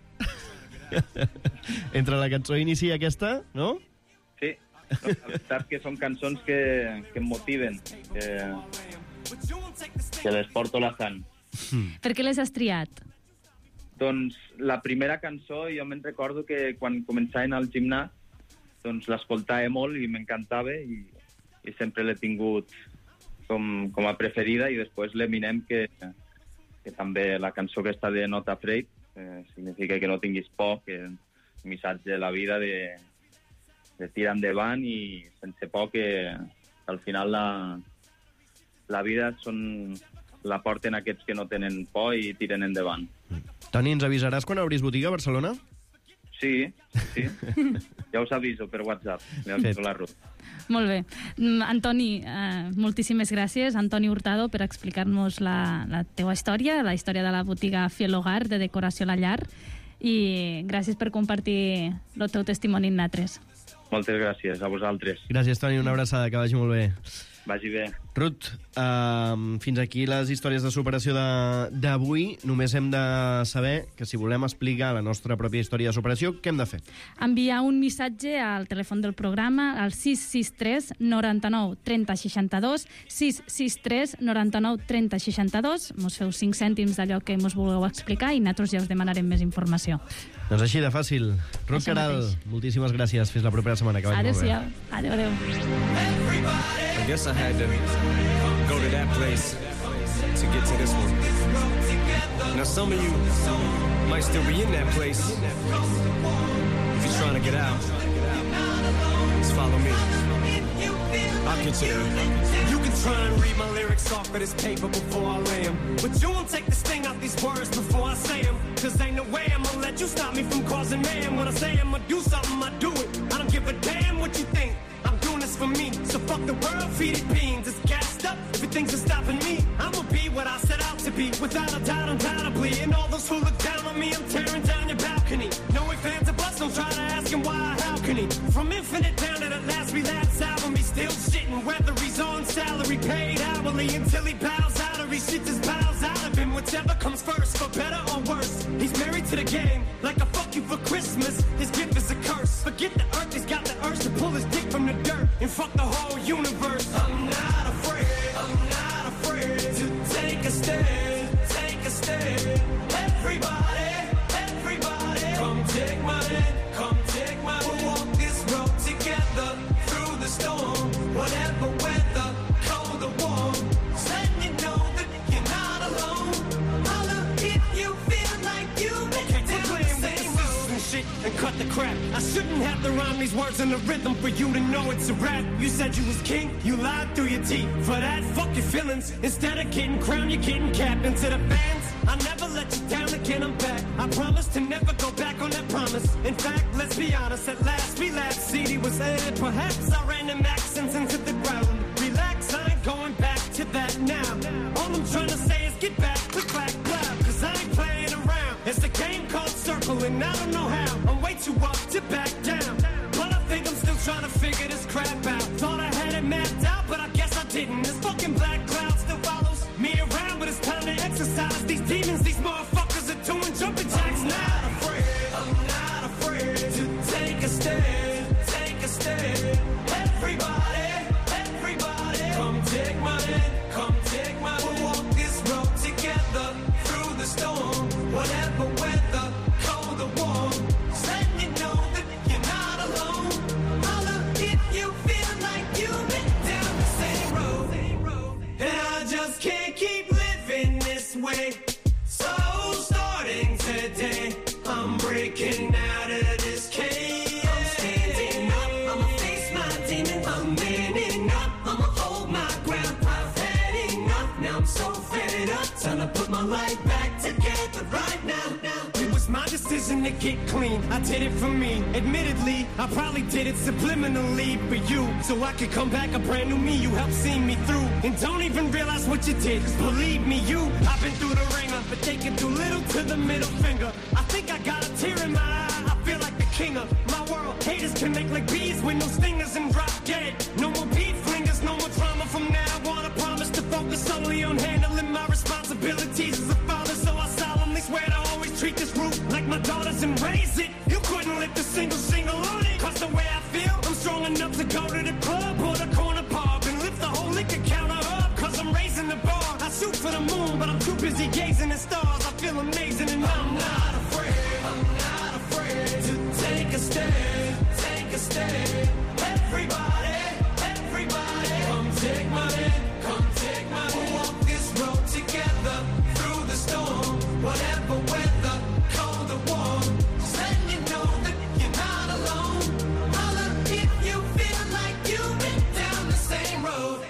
Entre la cançó inici i aquesta, no? Sí, la veritat que són cançons que em motiven, que les porto a la sang. Per què les has triat? Doncs la primera cançó, jo me'n recordo que quan començaven al gimnàs, doncs l'escoltava molt i m'encantava i sempre l'he tingut com a preferida, i després l'Eminem, que també la cançó que està de Not Afraid, significa que no tinguis por, que és un missatge de la vida de tirar endavant i sense por, que al final la vida la porten aquests que no tenen por i tiren endavant. Toni, ens avisaràs quan obris botiga a Barcelona? Sí. Ja us aviso per WhatsApp. La Ruth. Molt bé. Antoni, moltíssimes gràcies, Antoni Hurtado, per explicar-nos la teua història, la història de la botiga Fiel Hogar, de decoració a la llar, i gràcies per compartir el teu testimoni amb nosaltres. Moltes gràcies a vosaltres. Gràcies, Toni, una abraçada, que vagi molt bé. Vagi bé. Ruth, fins aquí les històries de superació d'avui. Només hem de saber que si volem explicar la nostra pròpia història de superació, què hem de fer? Enviar un missatge al telèfon del programa al 663 99 30 62, 663 99 30 62. Mos feu 5 cèntims d'allò que mos vulgueu explicar i nosaltres ja us demanarem més informació. Doncs així de fàcil. Ruth Caral, moltíssimes gràcies. Fins la propera setmana. Que vagi molt bé. Adéu-siau. Adéu. guess I had to go to that place to get to this one. Now some of you might still be in that place. If you're trying to get out, just follow me. I'll get you there. You can try and read my lyrics off of this paper before I lay them, but you won't take the sting out these words before I say them. Cause ain't no way I'm gonna let you stop me from causing mayhem. When I say I'm gonna do something, I do it. I don't give a damn what you think. I'm doing this for me. So fuck the world, feed it beans. It's gassed up. If it thinks it's stopping me, I'ma be what I set out to be. Without a doubt, undoubtedly. And all those who look down on me, I'm tearing down your balcony. No ifs, ands, or buts, don't try to ask him why or how can he. From Infinite down to the last relapse album, he's still shitting. Whether he's on salary, paid hourly, until he bows out or he shits his bowels out of him. Whichever comes first, for better or worse. He's married to the game, like a fuck you for Christmas. His gift is a curse. Forget the earth, he's got the urge to pull his dick from the dirt and fuck the whole universe. I'm not afraid to take a stand, take a stand. Everybody, come take my hand, come take my hand. We'll walk this road together through the storm, whatever weather, cold or warm. Just letting you know that you're not alone. Holla if you feel like you've been down the same road. Shit and cut the crap. I shouldn't have to rhyme these words in the rhythm for you to know it's a rap. You said you was king, you lied through your teeth. For that, fuck your feelings. Instead of getting crowned, you're getting capped. And to the fans, I never let you down again, I'm back. I promise to never go back on that promise. In fact, let's be honest, at last we laughed. CD was aired, perhaps I ran them accents into the ground. Relax, I ain't going back to that now. All I'm trying to say is get back, click, clack, clap. Cause I ain't playing around. It's a game called Circle and I don't know how. I'm way too up to back down. But I think I'm still trying to figure this crap out. Thought I had it mapped out, but I guess I didn't. This fucking black cloud still follows me around, but it's time to exercise these demons. These motherfuckers are doing jumping jacks now. I'm not afraid to take a stand, take a stand. Everybody, come take my hand, come take my hand. We'll walk this road together through the storm, whatever weather, cold or warm. Just letting you know that you're not alone. Holla if you feel like you've been down the same road. And I just can't keep living this way. So starting today, I'm breaking out of this cage. I'm standing up, I'ma face my demon. I'm manning up, I'ma hold my ground. I've had enough, now I'm so fed up. Time to put my life back together right now. It was my decision to get clean, I did it for me. Admittedly, I probably did it subliminally for you, so I could come back a brand new me. You helped see me through, and don't even realize what you did. Cause believe me, I've been through the ringer, but taking too little to the middle finger. I think I got a tear in my eye, I feel like the king of my world. Haters can make like bees with no stingers and drop dead. No more beat flingers, no more trauma from now on. I promise to focus solely on handling my responsibilities as a father. So I solemnly swear to always treat this roof like my daughters and raise it. You couldn't lift a single on it. Cause the way I feel, I'm strong enough to go to the club or the corner pub and lift the whole liquor counter up. Cause I'm raising the bar. I shoot for the moon, but I'm too busy gazing at stars. I feel amazing and I'm not afraid to take a stand, take a stand. Everybody, come take my hand, come take my hand. We'll walk this road together through the storm, whatever weather, cold or warm. Just letting you know that you're not alone. Holla if you feel like you've been down the same road.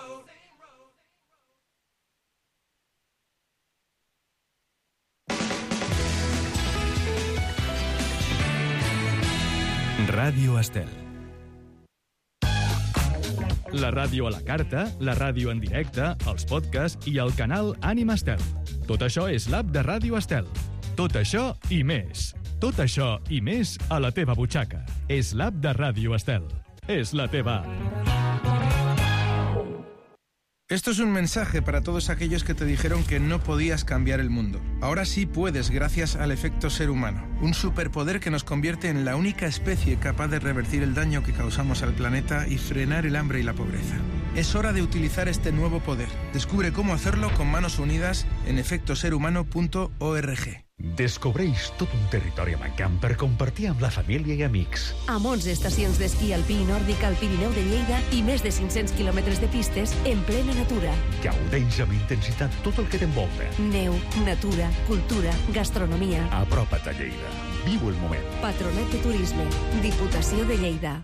Ràdio Estel. La ràdio a la carta, la ràdio en directe, els podcasts i el canal Ànima Estel. Tot això és l'app de Ràdio Estel. Tot això i més. Tot això i més a la teva butxaca. És l'app de Ràdio Estel. És la teva app. Esto es un mensaje para todos aquellos que te dijeron que no podías cambiar el mundo. Ahora sí puedes gracias al efecto ser humano, un superpoder que nos convierte en la única especie capaz de revertir el daño que causamos al planeta y frenar el hambre y la pobreza. Es hora de utilizar este nuevo poder. Descubre cómo hacerlo con manos unidas en efectoserhumano.org. Descobreix tot un territori amb encant per compartir amb la família i amics. Amb 11 estacions d'esquí alpí i nòrdic al Pirineu de Lleida i més de 500 quilòmetres de pistes en plena natura. Gaudeix amb intensitat tot el que t'envolta. Neu, natura, cultura, gastronomia. Apropa't a Lleida. Viu el moment. Patronat de Turisme. Diputació de Lleida.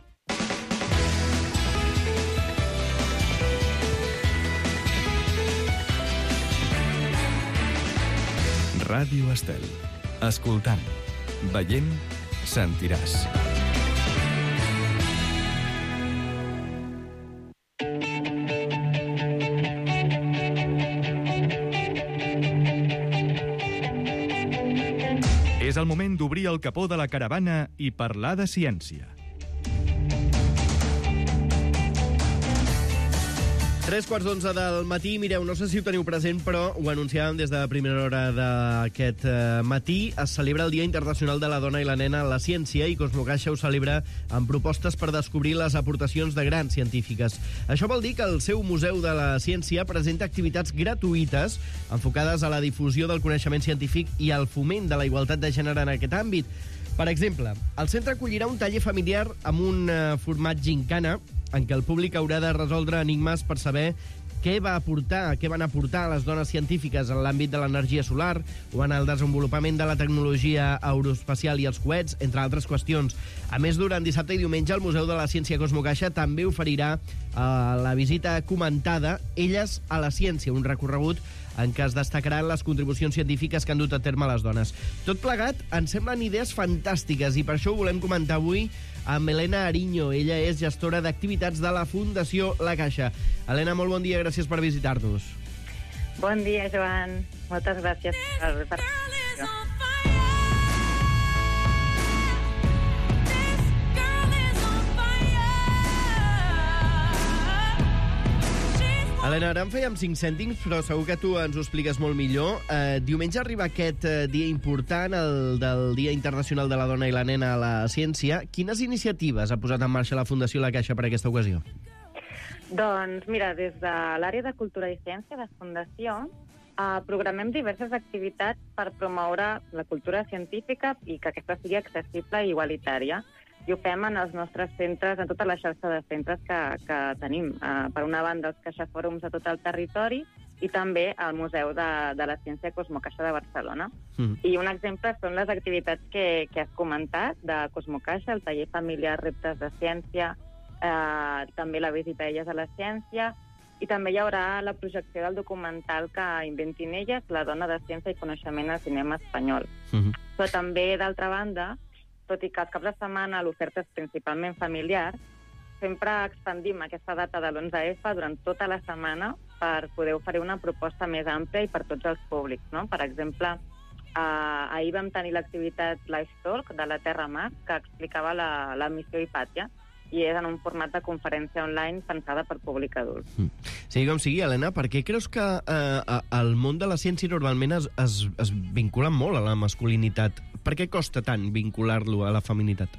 Ràdio Estel. Escoltant, veient, sentiràs. És el moment d'obrir el capó de la caravana i parlar de ciència. 3:15 del matí. Mireu, no sé si ho teniu present, però ho anunciàvem des de la primera hora d'aquest matí. Es celebra el Dia Internacional de la Dona i la Nena en la Ciència i Cosmocaixa ho celebra amb propostes per descobrir les aportacions de grans científiques. Això vol dir que el seu Museu de la Ciència presenta activitats gratuïtes enfocades a la difusió del coneixement científic i al foment de la igualtat de gènere en aquest àmbit. Per exemple, el centre acollirà un taller familiar amb un format gincana en què el públic haurà de resoldre enigmes per saber què van aportar les dones científiques en l'àmbit de l'energia solar o en el desenvolupament de la tecnologia aeroespacial i els coets, entre altres qüestions. A més, durant dissabte i diumenge, el Museu de la Ciència Cosmocaixa també oferirà la visita comentada Elles a la Ciència, un recorregut en què es destacaran les contribucions científiques que han dut a terme les dones. Tot plegat ens semblen idees fantàstiques i per això ho volem comentar avui amb Helena Ariño. Ella és gestora d'activitats de la Fundació La Caixa. Helena, molt bon dia, gràcies per visitar-nos. Bon dia, Joan. Moltes gràcies per la Helena, ara en fèiem 5 cèntims, però segur que tu ens ho expliques molt millor. Diumenge arriba aquest dia important, el del Dia Internacional de la Dona i la Nena a la Ciència. Quines iniciatives ha posat en marxa la Fundació La Caixa per aquesta ocasió? Doncs mira, des de l'àrea de Cultura i Ciència de Fundació programem diverses activitats per promoure la cultura científica i que aquesta sigui accessible i igualitària. I ho fem en els nostres centres, en tota la xarxa de centres que tenim. Per una banda, els CaixaFòrums a tot el territori i també al Museu de la Ciència Cosmocaixa de Barcelona. I un exemple són les activitats que has comentat de Cosmocaixa, el taller familiar Reptes de Ciència, també la visita a Elles a la Ciència, i també hi haurà la projecció del documental que Inventin Elles, la dona de ciència i coneixement al cinema espanyol. Però també, d'altra banda, tot i que els caps de setmana l'oferta és principalment familiar, sempre expandim aquesta data de l'11F durant tota la setmana per poder oferir una proposta més àmplia i per tots els públics, no? Per exemple, ahir vam tenir l'activitat Life Talk de la Terra Mars, que explicava la missió Hipàtia, i és en un format de conferència online pensada per públic adult. Sigui com sigui, Helena, per què creus que el món de la ciència normalment es vincula molt a la masculinitat? Per què costa tant vincular-lo a la feminitat?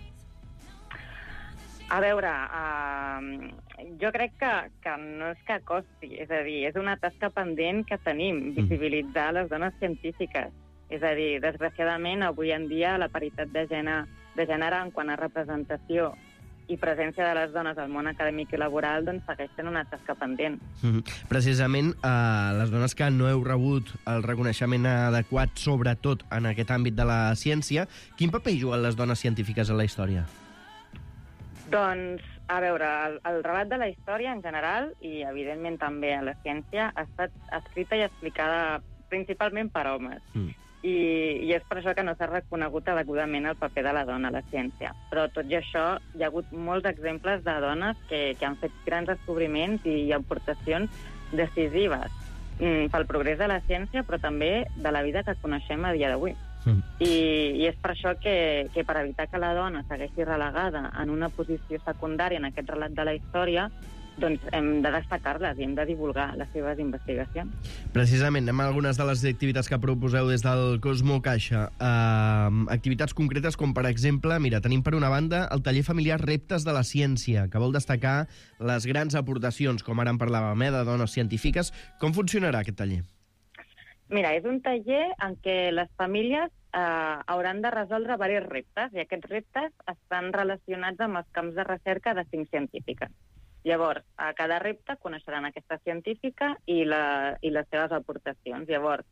A veure, jo crec que no és que costi, és a dir, és una tasca pendent que tenim, visibilitzar les dones científiques. És a dir, desgraciadament, avui en dia la paritat de gènere en quant a representació i presència de les dones al món acadèmic i laboral doncs segueix sent una tasca pendent. Precisament, les dones que no heu rebut el reconeixement adequat, sobretot en aquest àmbit de la ciència, quin paper juguen les dones científiques en la història? Doncs, a veure, el relat de la història en general, i evidentment també a la ciència, ha estat escrita i explicada principalment per homes. I és per això que no s'ha reconegut adequadament el paper de la dona a la ciència. Però tot i això, hi ha hagut molts exemples de dones que han fet grans descobriments i aportacions decisives pel progrés de la ciència, però també de la vida que coneixem a dia d'avui. I és per això que per evitar que la dona segueixi relegada en una posició secundària en aquest relat de la història, doncs hem de destacar-les i hem de divulgar les seves investigacions. Precisament, anem a algunes de les activitats que proposeu des del Cosmocaixa. Activitats concretes com, per exemple, mira, tenim per una banda el taller familiar Reptes de la Ciència, que vol destacar les grans aportacions, com ara en parlàvem, de dones científiques. Com funcionarà aquest taller? Mira, és un taller en què les famílies hauran de resoldre diversos reptes, i aquests reptes estan relacionats amb els camps de recerca de 5 científiques. Llavors, a cada repte coneixeran aquesta científica i les seves aportacions. Llavors,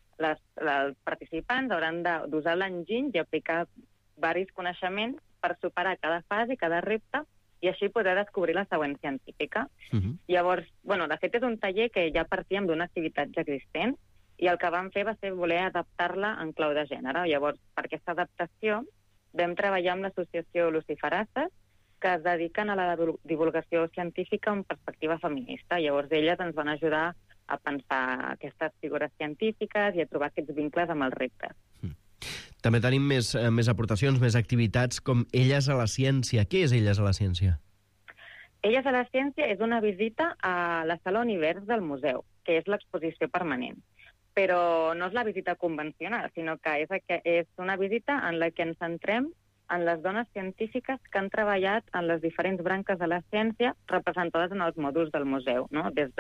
els participants hauran d'usar l'enginy i aplicar diversos coneixements per superar cada fase, cada repte, i així poder descobrir la següent científica. Llavors, de fet, és un taller que ja partíem d'una activitat ja existent, i el que vam fer va ser voler adaptar-la en clau de gènere. Llavors, per aquesta adaptació, vam treballar amb l'associació Luciferasses, que es dediquen a la divulgació científica amb perspectiva feminista. Llavors, elles ens van ajudar a pensar aquestes figures científiques i a trobar aquests vincles amb els reptes. També tenim més aportacions, més activitats, com Elles a la ciència. Què és Elles a la ciència? Elles a la ciència és una visita a la Sala Univers del museu, que és l'exposició permanent. Però no és la visita convencional, sinó que és una visita en la que ens centrem en les dones científiques que han treballat en les diferents branques de la ciència representades en els mòduls del museu, no? Des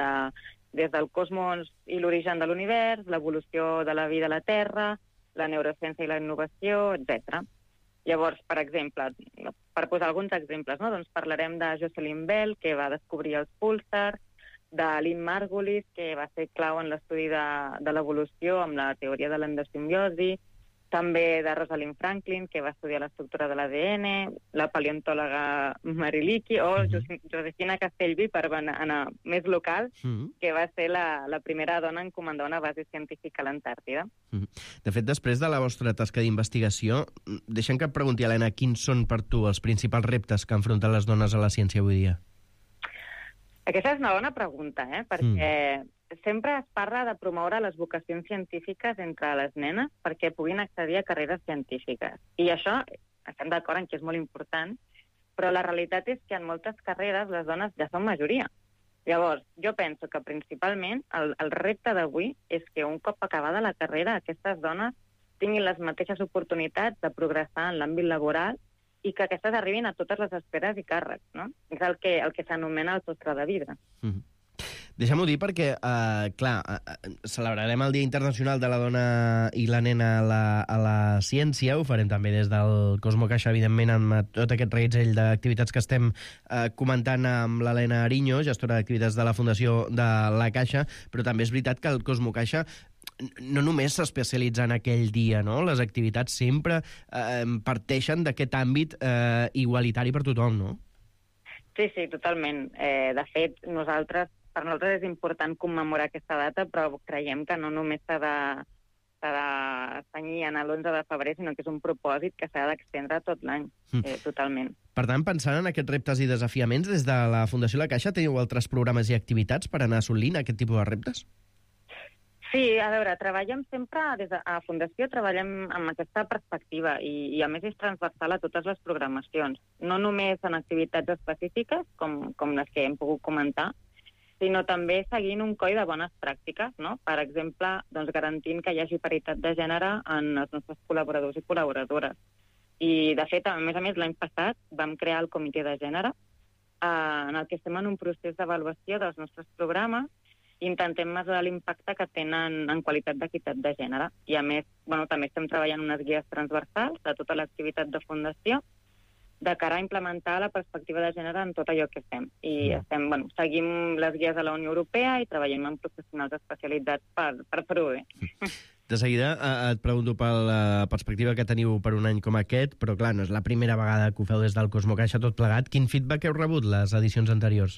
del cosmos i l'origen de l'univers, l'evolució de la vida a la Terra, la neurociència i la innovació, etc. Llavors, per exemple, per posar alguns exemples, doncs parlarem de Jocelyn Bell, que va descobrir els púlsars, de Lynn Margulis, que va ser clau en l'estudi de l'evolució amb la teoria de l'endosimbiosi, també de Rosalind Franklin, que va estudiar l'estructura de l'ADN, la paleontòloga Mariliki, o Josefina Castellví, per anar més local, que va ser la primera dona en comandar una base científica a l'Antàrtida. De fet, després de la vostra tasca d'investigació, deixa'm que et pregunti, Helena, quins són per tu els principals reptes que enfronten les dones a la ciència avui dia? Aquesta és una bona pregunta, perquè sempre es parla de promoure les vocacions científiques entre les nenes perquè puguin accedir a carreres científiques. I això, estem d'acord en que és molt important, però la realitat és que en moltes carreres les dones ja són majoria. Llavors, jo penso que principalment el repte d'avui és que un cop acabada la carrera aquestes dones tinguin les mateixes oportunitats de progressar en l'àmbit laboral i que aquestes arribin a totes les esferes i càrrecs, no? És el que s'anomena el sostre de vidre. Deixa'm-ho dir perquè, celebrarem el Dia Internacional de la Dona i la Nena a la Ciència. Ho farem també des del Cosmo Caixa, evidentment, amb tot aquest reguitzell d'activitats que estem comentant amb l'Helena Ariño, gestora d'activitats de la Fundació de la Caixa, però també és veritat que el Cosmo Caixa no només s'especialitza en aquell dia, no? Les activitats sempre parteixen d'aquest àmbit igualitari per tothom, no? Sí, totalment. De fet, per nosaltres és important commemorar aquesta data, però creiem que no només s'ha de cenyir en l'11 de febrer, sinó que és un propòsit que s'ha d'extendre tot l'any, totalment. Per tant, pensant en aquests reptes i desafiaments, des de la Fundació La Caixa teniu altres programes i activitats per anar assolint aquest tipus de reptes? Sí, a veure, treballem sempre, des de la Fundació treballem amb aquesta perspectiva i a més és transversal a totes les programacions, no només en activitats específiques, com les que hem pogut comentar, sinó també seguint un coll de bones pràctiques, no? Per exemple, garantint que hi hagi paritat de gènere en els nostres col·laboradors i col·laboradores. I, de fet, a més, l'any passat vam crear el Comitè de Gènere, en el que estem en un procés d'avaluació dels nostres programes i intentem mesurar l'impacte que tenen en qualitat d'equitat de gènere. I, a més, també estem treballant unes guies transversals de tota l'activitat de Fundació de cara a implementar la perspectiva de gènere en tot allò que fem. I seguim les guies de la Unió Europea i treballem amb professionals especialitzats per fer-ho bé. De seguida et pregunto per la perspectiva que teniu per un any com aquest, però clar, no és la primera vegada que ho feu des del Cosmo Caixa tot plegat. Quin feedback heu rebut les edicions anteriors?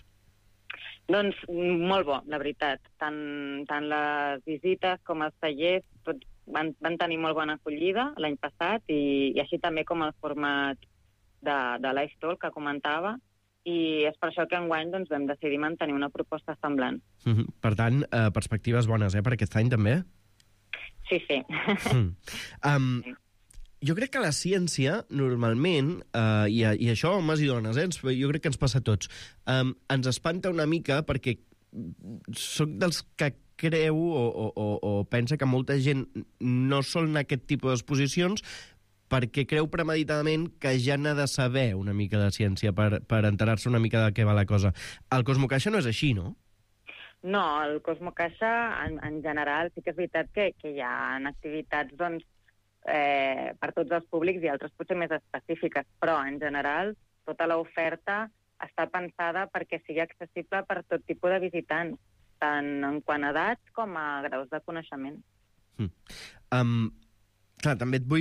Doncs molt bo, la veritat. Tant les visites com els tallers van tenir molt bona acollida l'any passat i així també com el format de Live Talk que comentava, i és per això que enguany vam decidir mantenir una proposta semblant. Per tant, perspectives bones, per aquest any també? Sí. Jo crec que la ciència, normalment, i això homes i dones, jo crec que ens passa a tots, ens espanta una mica perquè soc dels que creu o pensa que molta gent no sol en aquest tipus d'exposicions perquè creu premeditadament que ja n'ha de saber una mica de ciència per enterar-se una mica de què va la cosa. El Cosmo Caixa no és així, no? No, el Cosmo Caixa, en general, sí que és veritat que hi ha activitats per tots els públics i altres potser més específiques, però en general tota l'oferta està pensada perquè sigui accessible per tot tipus de visitants, tant en quant a edats com a graus de coneixement. Clar, també et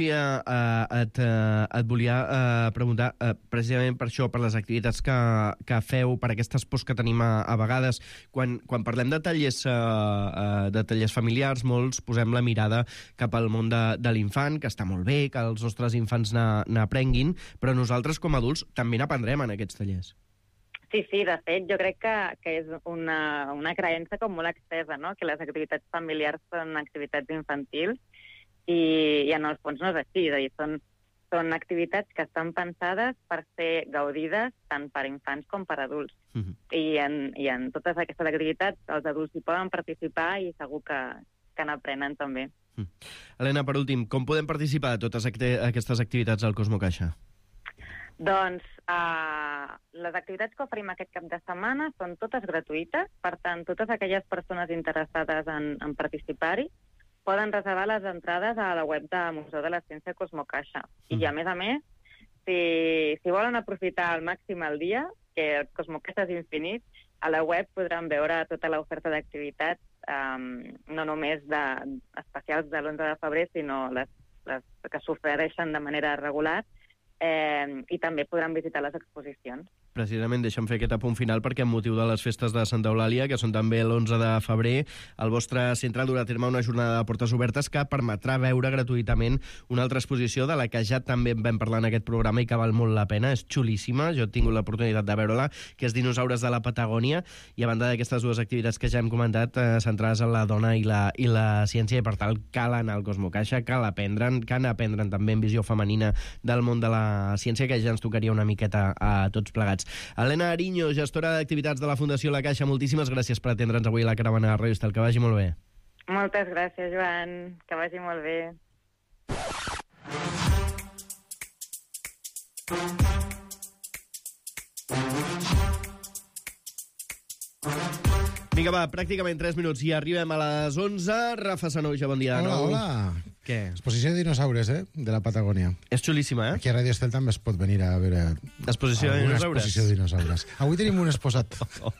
volia preguntar, precisament per això, per les activitats que feu, per aquestes pors que tenim a vegades. Quan parlem de tallers familiars, molts posem la mirada cap al món de l'infant, que està molt bé, que els nostres infants n'aprenguin, però nosaltres, com a adults, també n'aprendrem en aquests tallers. Sí, de fet, jo crec que és una creença com molt extesa, no? Que les activitats familiars són activitats infantils, i en el fons no és així, és a dir, són activitats que estan pensades per ser gaudides tant per infants com per adults. I en totes aquestes activitats els adults hi poden participar i segur que n'aprenen també. Helena, per últim, com podem participar de totes aquestes activitats al Cosmo Caixa? Doncs les activitats que oferim aquest cap de setmana són totes gratuïtes, per tant, totes aquelles persones interessades en participar-hi poden reservar les entrades a la web del Museu de la Ciència Cosmo Caixa. I a més, si volen aprofitar al màxim el dia, que el Cosmo Caixa és infinit, a la web podran veure tota l'oferta d'activitats, no només especials de l'11 de febrer, sinó les que s'ofereixen de manera regular, i també podran visitar les exposicions. Precisament deixem fer aquest apunt final perquè amb motiu de les festes de Santa Eulàlia, que són també l'11 de febrer, el vostre centre durà a terme una jornada de portes obertes que permetrà veure gratuïtament una altra exposició de la que ja també vam parlar en aquest programa i que val molt la pena, és xulíssima, jo he tingut l'oportunitat de veure-la, que és Dinosaures de la Patagònia, i a banda d'aquestes dues activitats que ja hem comentat, centrades en la dona i la ciència, i per tant cal anar al Cosmo Caixa, cal aprendre'n també en visió femenina del món de la ciència, que ja ens tocaria una miqueta a tots plegats. Helena Ariño, gestora d'activitats de la Fundació La Caixa, moltíssimes gràcies per atendre'ns avui a la caravana de Ràdio Estel. Que vagi molt bé. Moltes gràcies, Joan. Que vagi molt bé. Vinga, va, pràcticament 3 minuts i arribem a les 11. Rafa Sanoja, bon dia de nou. Hola. Què? Exposició de dinosaures, de la Patagònia. És xulíssima, Aquí a Ràdio Estel també es pot venir a veure... Exposició de dinosaures? Exposició de dinosaures. Avui tenim un exposat.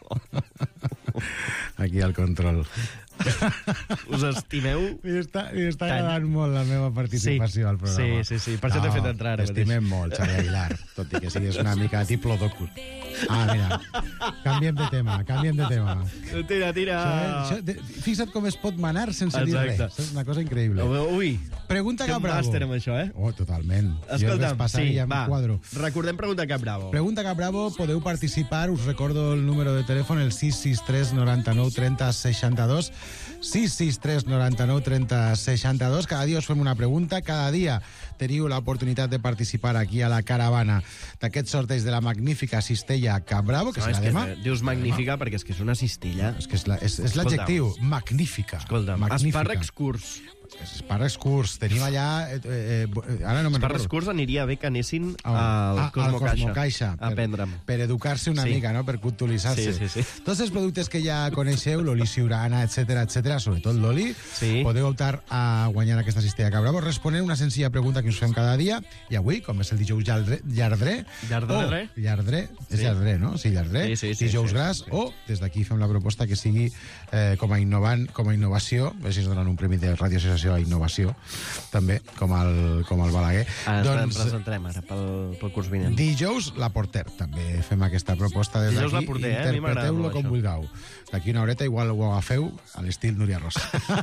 Aquí al control. Us estimeu? Li està agradant molt la meva participació al programa. Sí. Per això t'he fet entrar. T'estimem molt, Xavier Aguilar, tot i que sigues una mica diplodocus. Mira, canviem de tema. Tira. Fixa't com es pot manar sense dir res. És una cosa increïble. Ui, Pregunta Cap Bravo. màster amb això, Oh, totalment. Escolta'm, va. Quadro. Recordem Pregunta Cap Bravo. Pregunta Cap Bravo, podeu participar, us recordo el número de telèfon, el 663 99 30 62, 663 99 30 62. Cada dia us fem una pregunta, cada dia teniu l'oportunitat de participar aquí a la caravana d'aquest sorteig de la magnífica cistella Cap Bravo, que serà demà. Dius magnífica perquè és que és una cistella. És l'adjectiu, magnífica. Escolta'm, espàrrecs curts. Espàrrecs curts. Tenim allà... ara no me'n recordo. Espàrrecs curts aniria bé que anessin al Cosmo Caixa a aprendre'm. Per educar-se una mica, no? Per culturitzar-se. Sí. Tots els productes que ja coneixeu, l'oli Siurana, etc, sobretot l'oli, podeu optar a guanyar aquesta cistella Cap Bravo responent una senzilla pregunta que us fem cada dia. I avui, com és el dijous llardrer... Llardrer? És llardrer, no? Sí, llardrer. Dijous gras. O, des d'aquí fem la proposta que sigui com a innovació, així ens donen un premi de Ràdio Associació a Innovació, també, com el Balaguer. Ens presentarem ara pel curs vinent. Dijous, la Porter. També fem aquesta proposta des d'aquí. Dijous la Porter, a mi m'agrada Interpreteu-lo com vulgueu. D'aquí una horeta igual ho agafeu a l'estil Núria Rosa.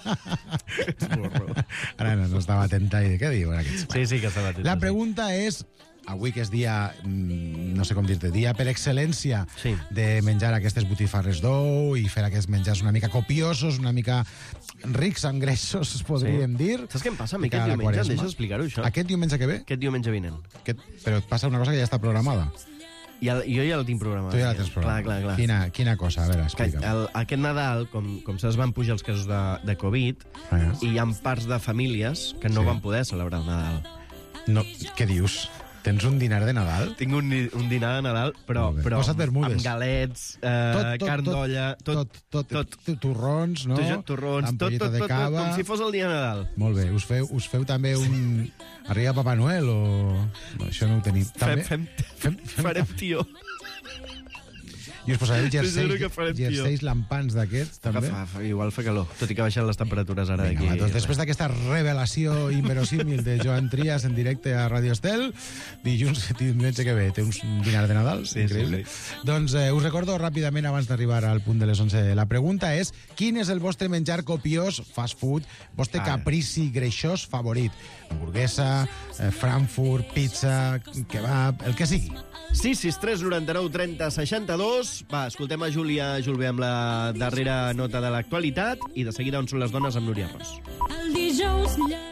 Ara no estava atenta i què diuen aquests? Sí, que estava atenta. La pregunta és... Avui, que és dia, no sé com dir-te, dia per excel·lència de menjar aquestes botifarres d'ou i fer aquests menjars una mica copiosos, una mica rics en greixos, podríem dir. Saps què em passa a mi aquest diumenge? Em deixes explicar-ho, això? Aquest diumenge que ve? Aquest diumenge vinent. Però et passa una cosa que ja està programada. Jo ja la tinc programada. Tu ja la tens programada. Clar. Quina cosa? A veure, explica'm. Aquest Nadal, com saps, van pujar els casos de Covid i hi ha parts de famílies que no van poder celebrar el Nadal. No, què dius? Tens un dinar de Nadal? Tinc un dinar de Nadal, però Posa't bermudes. amb galets, carn d'olla, tot. Torrons, no? Torrons, tot, de cava. com si fos el dia de Nadal. Molt bé. Us feu també un... Arriba Papa Noel o... No, això no ho tenim. Farem tió. I us posareu jerseis lampants d'aquests, també? Igual fa calor, tot i que baixen les temperatures ara d'aquí. Doncs després d'aquesta revelació inverosímil de Joan Trias en directe a Radio Estel, dilluns que ve, té un dinar de Nadal, increïble. Doncs us recordo ràpidament, abans d'arribar al punt de les 11, la pregunta és: quin és el vostre menjar copiós, fast food, vostre caprici greixós favorit? Hamburguesa, Frankfurt, pizza, kebab, el que sigui. 663 99 30 62. Va, escoltem a Júlia Julbé amb la darrera nota de l'actualitat i de seguida On són les dones amb Núria Ros. El dijous